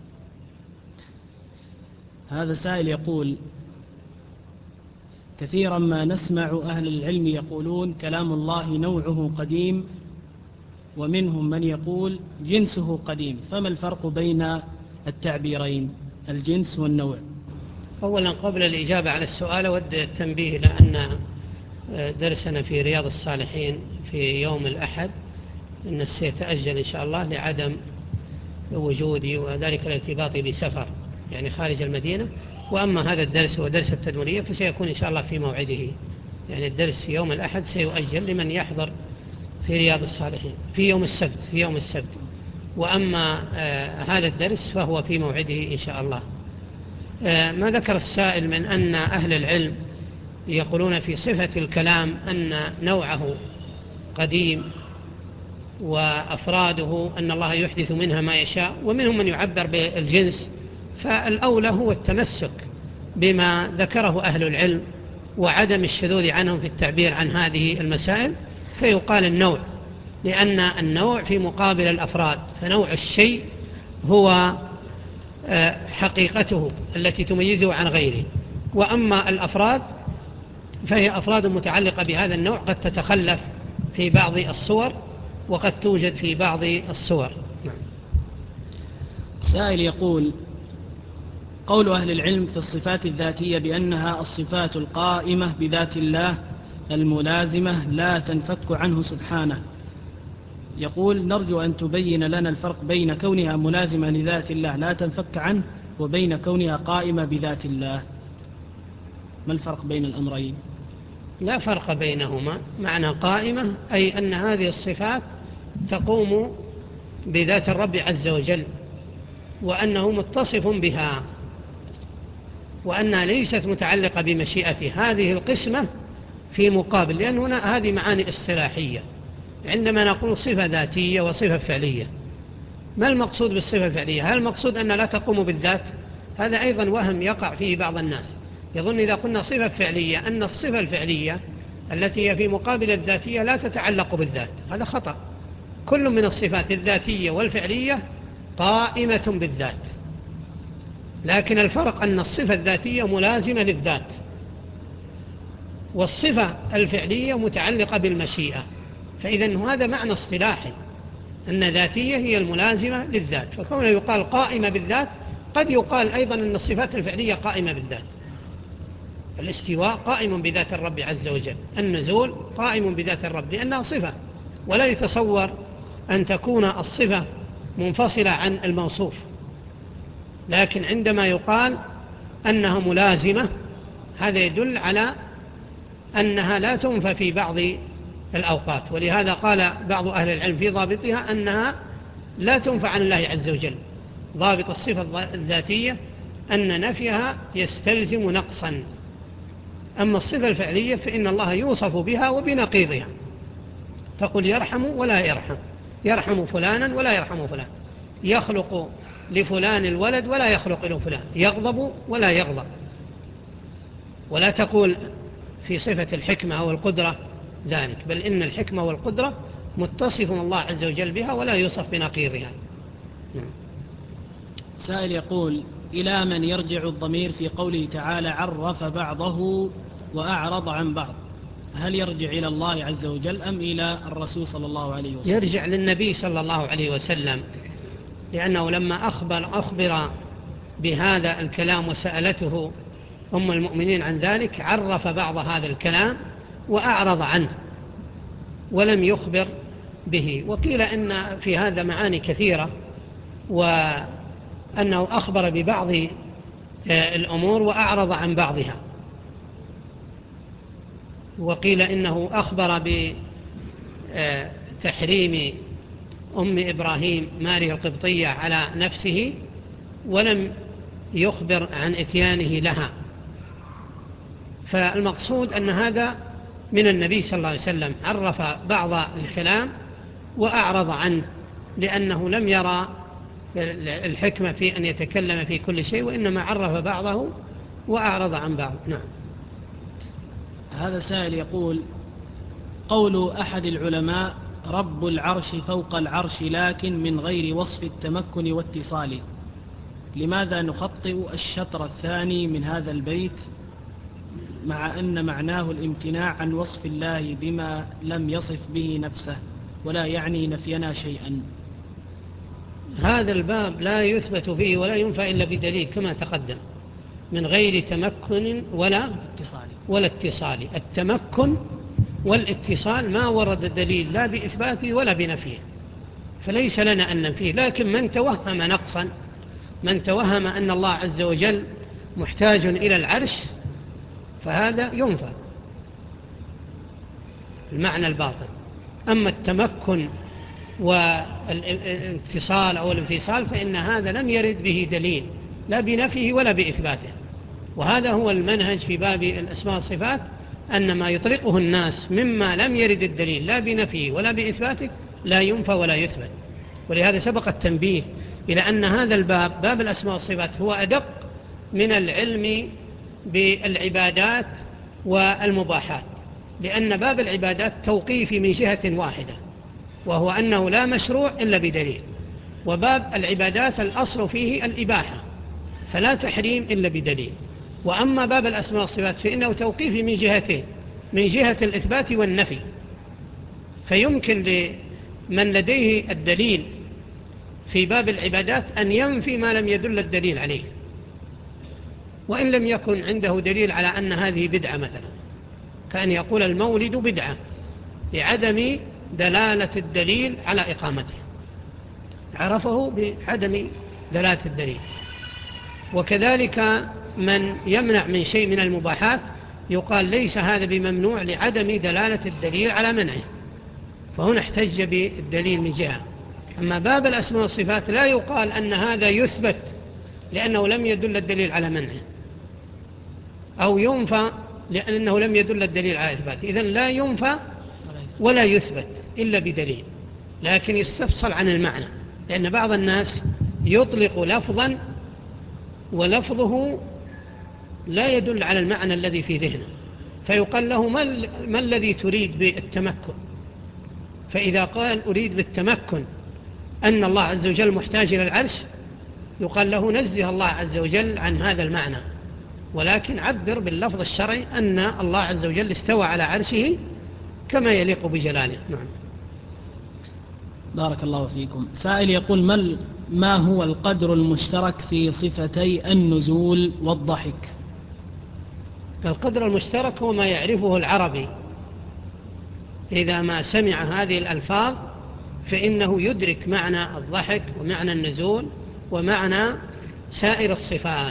هذا سائل يقول: كثيرا ما نسمع أهل العلم يقولون كلام الله نوعه قديم، ومنهم من يقول جنسه قديم، فما الفرق بين التعبيرين الجنس والنوع؟ أولا قبل الإجابة على السؤال أود التنبيه إلى أن درسنا في رياض الصالحين في يوم الأحد أن سيتأجل إن شاء الله لعدم وجودي وذلك الارتباط بسفر يعني خارج المدينة. وأما هذا الدرس هو درس التدمرية فسيكون إن شاء الله في موعده، يعني الدرس في يوم الأحد سيؤجل لمن يحضر في رياض الصالحين في يوم السبت في يوم السبت وأما آه هذا الدرس فهو في موعده إن شاء الله. ما ذكر السائل من أن أهل العلم يقولون في صفة الكلام أن نوعه قديم وأفراده أن الله يحدث منها ما يشاء، ومنهم من يعبر بالجنس، فالأولى هو التمسك بما ذكره أهل العلم وعدم الشذوذ عنهم في التعبير عن هذه المسائل، فيقال النوع، لأن النوع في مقابل الأفراد، فنوع الشيء هو حقيقته التي تميزه عن غيره، وأما الأفراد فهي أفراد متعلقة بهذا النوع قد تتخلف في بعض الصور وقد توجد في بعض الصور. سائل يقول: قول أهل العلم في الصفات الذاتية بأنها الصفات القائمة بذات الله الملازمة لا تنفك عنه سبحانه، يقول: نرجو أن تبين لنا الفرق بين كونها ملازمة لذات الله لا تنفك عنه وبين كونها قائمة بذات الله. ما الفرق بين الأمرين؟ لا فرق بينهما. معنى قائمة أي أن هذه الصفات تقوم بذات الرب عز وجل، وأنه متصف بها، وأنها ليست متعلقة بمشيئته. هذه القسمة في مقابل، لأن هنا هذه معاني اصطلاحية. عندما نقول صفة ذاتية وصفة فعلية، ما المقصود بالصفة الفعلية؟ هل المقصود أن لا تقوم بالذات؟ هذا أيضا وهم يقع فيه بعض الناس، يظن إذا قلنا صفة فعلية أن الصفة الفعلية التي هي في مقابل الذاتية لا تتعلق بالذات. هذا خطأ. كل من الصفات الذاتية والفعلية قائمة بالذات، لكن الفرق أن الصفة الذاتية ملازمة للذات، والصفة الفعلية متعلقة بالمشيئة. فإذا هذا معنى اصطلاحي، أن ذاتية هي الملازمة للذات، فكونه يقال قائمة بالذات قد يقال أيضا أن الصفات الفعلية قائمة بالذات. الاستواء قائم بذات الرب عز وجل، النزول قائم بذات الرب لأنها صفة، ولا يتصور أن تكون الصفة منفصلة عن الموصوف. لكن عندما يقال أنها ملازمة، هذا يدل على أنها لا تنفى في بعض الأوقات، ولهذا قال بعض أهل العلم في ضابطها أنها لا تنفى عن الله عز وجل. ضابط الصفة الذاتية أن نفيها يستلزم نقصا، أما الصفة الفعلية فإن الله يوصف بها وبنقيضها. تقول يرحم ولا يرحم، يرحم فلانا ولا يرحم فلان، يخلق لفلان الولد ولا يخلق له فلان، يغضب ولا يغضب. ولا تقول في صفة الحكمة أو القدرة ذلك، بل إن الحكمة والقدرة متصف الله عز وجل بها ولا يوصف بنقيضها. سائل يقول: إلى من يرجع الضمير في قوله تعالى عرف بعضه وأعرض عن بعض؟ هل يرجع إلى الله عز وجل أم إلى الرسول صلى الله عليه وسلم؟ يرجع للنبي صلى الله عليه وسلم، لأنه لما أخبر, أخبر بهذا الكلام وسألته أم المؤمنين عن ذلك عرف بعض هذا الكلام وأعرض عنه ولم يخبر به. وقيل إن في هذا معاني كثيرة، وأنه أخبر ببعض الأمور وأعرض عن بعضها. وقيل إنه أخبر بتحريم أم إبراهيم ماريا القبطية على نفسه ولم يخبر عن إتيانه لها. فالمقصود أن هذا من النبي صلى الله عليه وسلم، عرف بعض الكلام وأعرض عنه، لأنه لم يرى الحكمة في أن يتكلم في كل شيء، وإنما عرف بعضه وأعرض عن بعض. نعم. هذا سائل يقول: قول أحد العلماء رب العرش فوق العرش لكن من غير وصف التمكن واتصال، لماذا نخطئ الشطر الثاني من هذا البيت مع أن معناه الامتناع عن وصف الله بما لم يصف به نفسه ولا يعني نفينا شيئا؟ هذا الباب لا يثبت فيه ولا ينفع إلا بدليل كما تقدم، من غير تمكن ولا اتصال. ولا اتصال. التمكن والاتصال ما ورد الدليل لا بإثباته ولا بنفيه، فليس لنا أن ننفيه. لكن من توهم نقصا، من توهم أن الله عز وجل محتاج إلى العرش، فهذا ينفى المعنى الباطن. أما التمكن والاتصال أو الانفصال فإن هذا لم يرد به دليل لا بنفيه ولا بإثباته. وهذا هو المنهج في باب الأسماء والصفات، أن ما يطلقه الناس مما لم يرد الدليل لا بنفيه ولا بإثباته لا ينفى ولا يثبت. ولهذا سبق التنبيه إلى أن هذا الباب، باب الأسماء والصفات، هو أدق من العلم بالعبادات والمباحات، لأن باب العبادات توقيفي من جهة واحدة، وهو أنه لا مشروع إلا بدليل، وباب العبادات الأصل فيه الإباحة فلا تحريم إلا بدليل. وأما باب الأسماء والصفات فإنه توقيفي من جهتين، من جهة الإثبات والنفي، فيمكن لمن لديه الدليل في باب العبادات أن ينفي ما لم يدل الدليل عليه، وإن لم يكن عنده دليل على أن هذه بدعة مثلا، كأن يقول المولد بدعة لعدم دلالة الدليل على إقامته، عرفه بعدم دلالة الدليل. وكذلك من يمنع من شيء من المباحات يقال ليس هذا بممنوع لعدم دلالة الدليل على منعه، فهنا احتج بالدليل من جهة. أما باب الأسماء والصفات لا يقال أن هذا يثبت لأنه لم يدل الدليل على منعه، أو ينفى لأنه لم يدل الدليل على إثباته. إذن لا ينفى ولا يثبت إلا بدليل، لكن يستفصل عن المعنى، لأن بعض الناس يطلق لفظا ولفظه لا يدل على المعنى الذي في ذهنه، فيقال له ما الذي تريد بالتمكن؟ فإذا قال أريد بالتمكن أن الله عز وجل محتاج إلى العرش، يقال له نزه الله عز وجل عن هذا المعنى، ولكن عبر باللفظ الشرعي أن الله عز وجل استوى على عرشه كما يليق بجلاله. نعم. بارك الله فيكم. سائل يقول ما هو القدر المشترك في صفتي النزول والضحك؟ القدر المشترك هو ما يعرفه العربي، إذا ما سمع هذه الألفاظ فإنه يدرك معنى الضحك ومعنى النزول ومعنى سائر الصفات.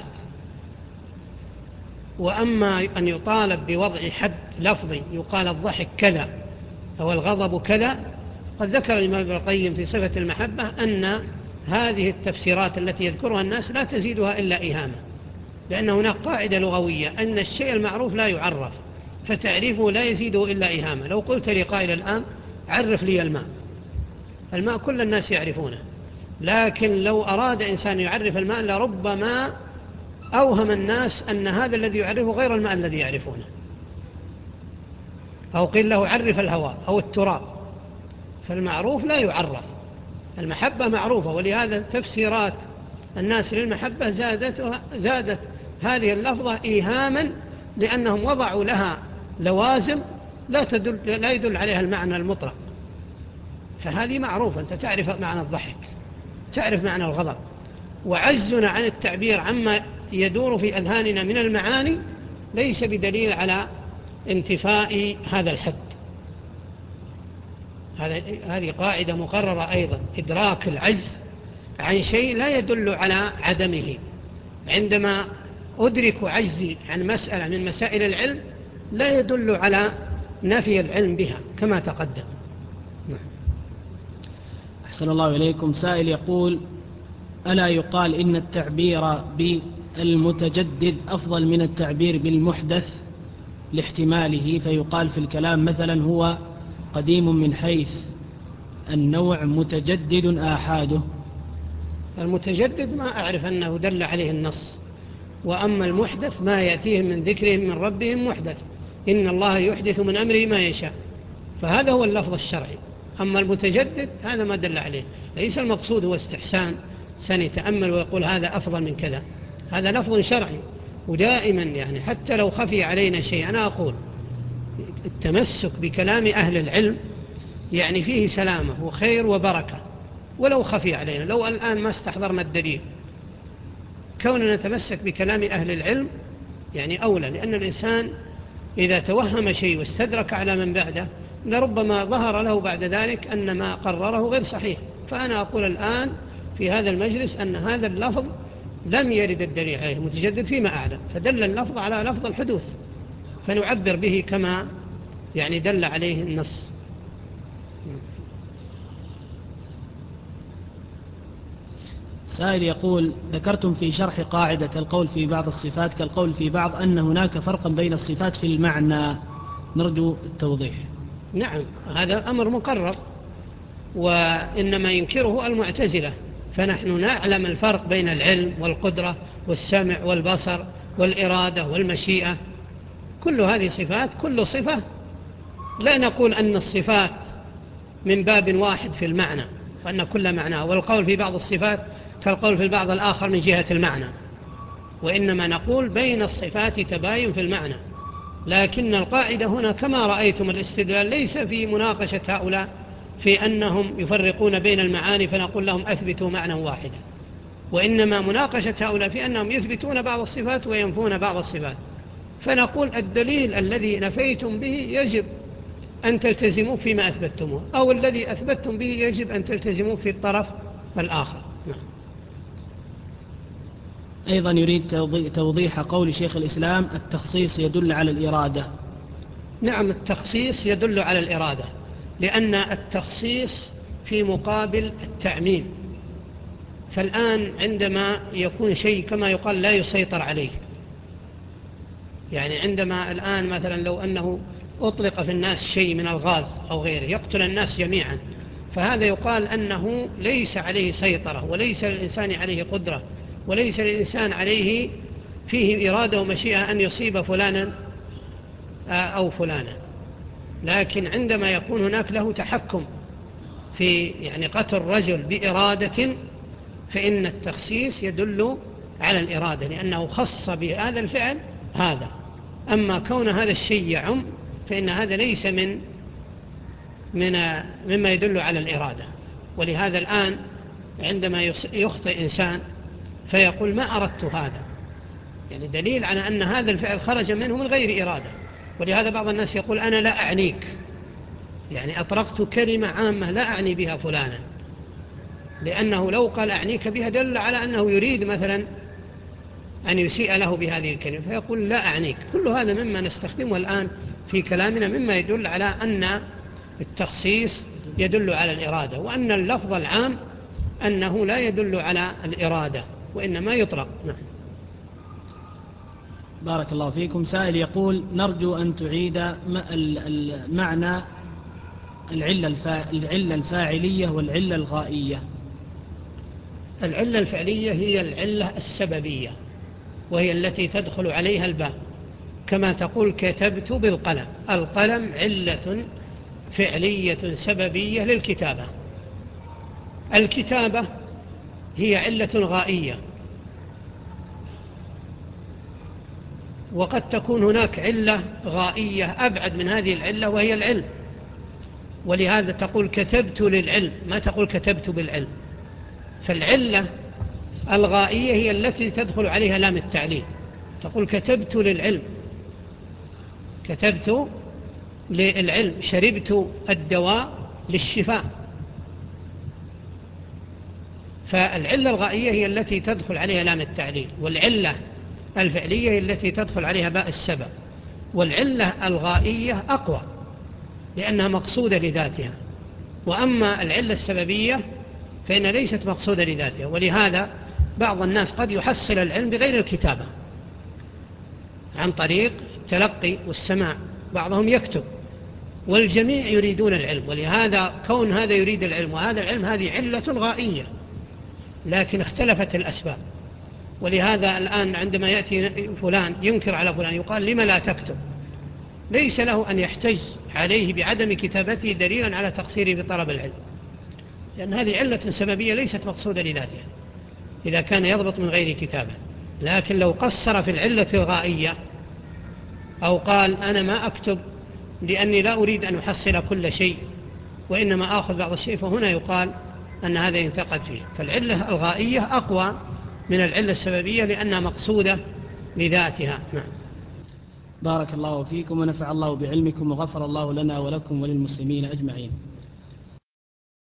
وأما أن يطالب بوضع حد لفظي يقال الضحك كذا أو الغضب كذا، قد ذكر الإمام ابن القيم في صفة المحبة أن هذه التفسيرات التي يذكرها الناس لا تزيدها إلا إيهاما، لأن هناك قاعدة لغوية أن الشيء المعروف لا يعرف، فتعريفه لا يزيده إلا إيهاما. لو قلت لي قائل الآن عرف لي الماء، الماء كل الناس يعرفونه، لكن لو أراد إنسان يعرف الماء لربما أوهم الناس أن هذا الذي يعرفه غير الماء الذي يعرفونه، أو قيل له عرف الهواء أو التراب، فالمعروف لا يعرف. المحبة معروفة، ولهذا تفسيرات الناس للمحبة زادت, زادت هذه اللفظة إيهاما، لأنهم وضعوا لها لوازم لا, تدل لا يدل عليها المعنى المطلق. فهذه معروفة، أنت تعرف معنى الضحك، تعرف معنى الغضب، وعجزنا عن التعبير عما يدور في أذهاننا من المعاني ليس بدليل على انتفاء هذا الحد. هذه قاعدة مقررة أيضا، إدراك العجز عن شيء لا يدل على عدمه. عندما أدرك عجزي عن مسألة من مسائل العلم لا يدل على نفي العلم بها كما تقدم. أحسن الله إليكم. سائل يقول ألا يقال إن التعبير بالمتجدد أفضل من التعبير بالمحدث لاحتماله، فيقال في الكلام مثلا هو قديم من حيث النوع متجدد آحاده؟ المتجدد ما أعرف أنه دل عليه النص، وأما المحدث ما يأتيهم من ذكرهم من ربهم محدث، إن الله يحدث من أمره ما يشاء، فهذا هو اللفظ الشرعي. أما المتجدد هذا ما دل عليه، ليس المقصود هو استحسان سنتأمل ويقول هذا أفضل من كذا، هذا لفظ شرعي. ودائما يعني حتى لو خفي علينا شيء، أنا أقول التمسك بكلام أهل العلم يعني فيه سلامة وخير وبركة، ولو خفي علينا، لو الآن ما استحضرنا الدليل، كوننا نتمسك بكلام أهل العلم يعني أولى، لأن الإنسان إذا توهم شيء واستدرك على من بعده لربما ظهر له بعد ذلك أن ما قرره غير صحيح. فأنا أقول الآن في هذا المجلس أن هذا اللفظ لم يرد الدليل عليه متجدد فيما أعلم، فدل اللفظ على لفظ الحدوث، فنعبر به كما يعني دل عليه النص. سائل يقول: ذكرتم في شرح قاعدة القول في بعض الصفات كالقول في بعض أن هناك فرقا بين الصفات في المعنى، نرجو التوضيح. نعم، هذا أمر مقرر، وإنما ينكره المعتزلة، فنحن نعلم الفرق بين العلم والقدرة والسمع والبصر والإرادة والمشيئة، كل هذه صفات، كل صفة لا نقول أن الصفات من باب واحد في المعنى وأن كل معناه، والقول في بعض الصفات كالقول في البعض الآخر من جهة المعنى، وإنما نقول بين الصفات تباين في المعنى. لكن القاعدة هنا كما رأيتم الاستدلال ليس في مناقشة هؤلاء في أنهم يفرقون بين المعاني فنقول لهم أثبتوا معنى واحدا، وإنما مناقشة هؤلاء في أنهم يثبتون بعض الصفات وينفون بعض الصفات، فنقول الدليل الذي نفيتم به يجب أن تلتزموا فيما أثبتموه، أو الذي أثبتم به يجب أن تلتزموا في الطرف الآخر. نعم. أيضا يريد توضيح قول شيخ الإسلام: التخصيص يدل على الإرادة. نعم، التخصيص يدل على الإرادة، لأن التخصيص في مقابل التعميم. فالآن عندما يكون شيء كما يقال لا يسيطر عليه، يعني عندما الآن مثلا لو أنه أطلق في الناس شيء من الغاز أو غيره يقتل الناس جميعا، فهذا يقال أنه ليس عليه سيطرة، وليس للإنسان عليه قدرة، وليس للإنسان عليه فيه إرادة ومشيئة أن يصيب فلانا أو فلانا. لكن عندما يكون هناك له تحكم في يعني قتل الرجل بإرادة، فإن التخصيص يدل على الإرادة، لأنه خص بهذا الفعل هذا. أما كون هذا الشيء يعم فإن هذا ليس من من مما يدل على الإرادة. ولهذا الآن عندما يخطئ إنسان فيقول ما أردت هذا، يعني دليل على أن هذا الفعل خرج منه من غير إرادة. ولهذا بعض الناس يقول أنا لا أعنيك، يعني أطلقت كلمة عامة لا أعني بها فلانا، لأنه لو قال أعنيك بها دل على أنه يريد مثلا أن يسيء له بهذه الكلمة، فيقول لا أعنيك. كل هذا مما نستخدمه الآن في كلامنا مما يدل على أن التخصيص يدل على الإرادة، وأن اللفظ العام أنه لا يدل على الإرادة وإنما يطلق. نعم. بارك الله فيكم. سائل يقول: نرجو أن تعيد معنى العلة الفاعلية والعلة الغائية. العلة الفعلية هي العلة السببية، وهي التي تدخل عليها الباء، كما تقول كتبت بالقلم. القلم علة فعلية سببية للكتابة. الكتابة هي علة غائية، وقد تكون هناك علة غائية أبعد من هذه العلة وهي العلم، ولهذا تقول كتبت للعلم، ما تقول كتبت بالعلم. فالعلة الغائية هي التي تدخل عليها لام التعليل، تقول كتبت للعلم، كتبت للعلم، شربت الدواء للشفاء. فالعلة الغائية هي التي تدخل عليها لام التعليل، والعلة الفعلية هي التي تدخل عليها باء السبب. والعلة الغائية أقوى لأنها مقصودة لذاتها، وأما العلة السببية فإن ليست مقصودة لذاتها. ولهذا بعض الناس قد يحصل العلم بغير الكتابة عن طريق التلقي والسماع، بعضهم يكتب، والجميع يريدون العلم. ولهذا كون هذا يريد العلم وهذا العلم هذه علة غائية، لكن اختلفت الأسباب. ولهذا الآن عندما يأتي فلان ينكر على فلان يقال لما لا تكتب، ليس له أن يحتج عليه بعدم كتابته دليلا على تقصيره بطلب العلم، لأن هذه علة سببية ليست مقصودة لذاتها إذا كان يضبط من غير كتابة. لكن لو قصر في العلة الغائية أو قال أنا ما أكتب لأني لا أريد أن أحصل كل شيء وإنما آخذ بعض الشيء، فهنا يقال أن هذا ينتقد فيه. فالعلة الغائية أقوى من العلة السببية لأنها مقصودة لذاتها. نعم. بارك الله فيكم ونفع الله بعلمكم وغفر الله لنا ولكم وللمسلمين أجمعين.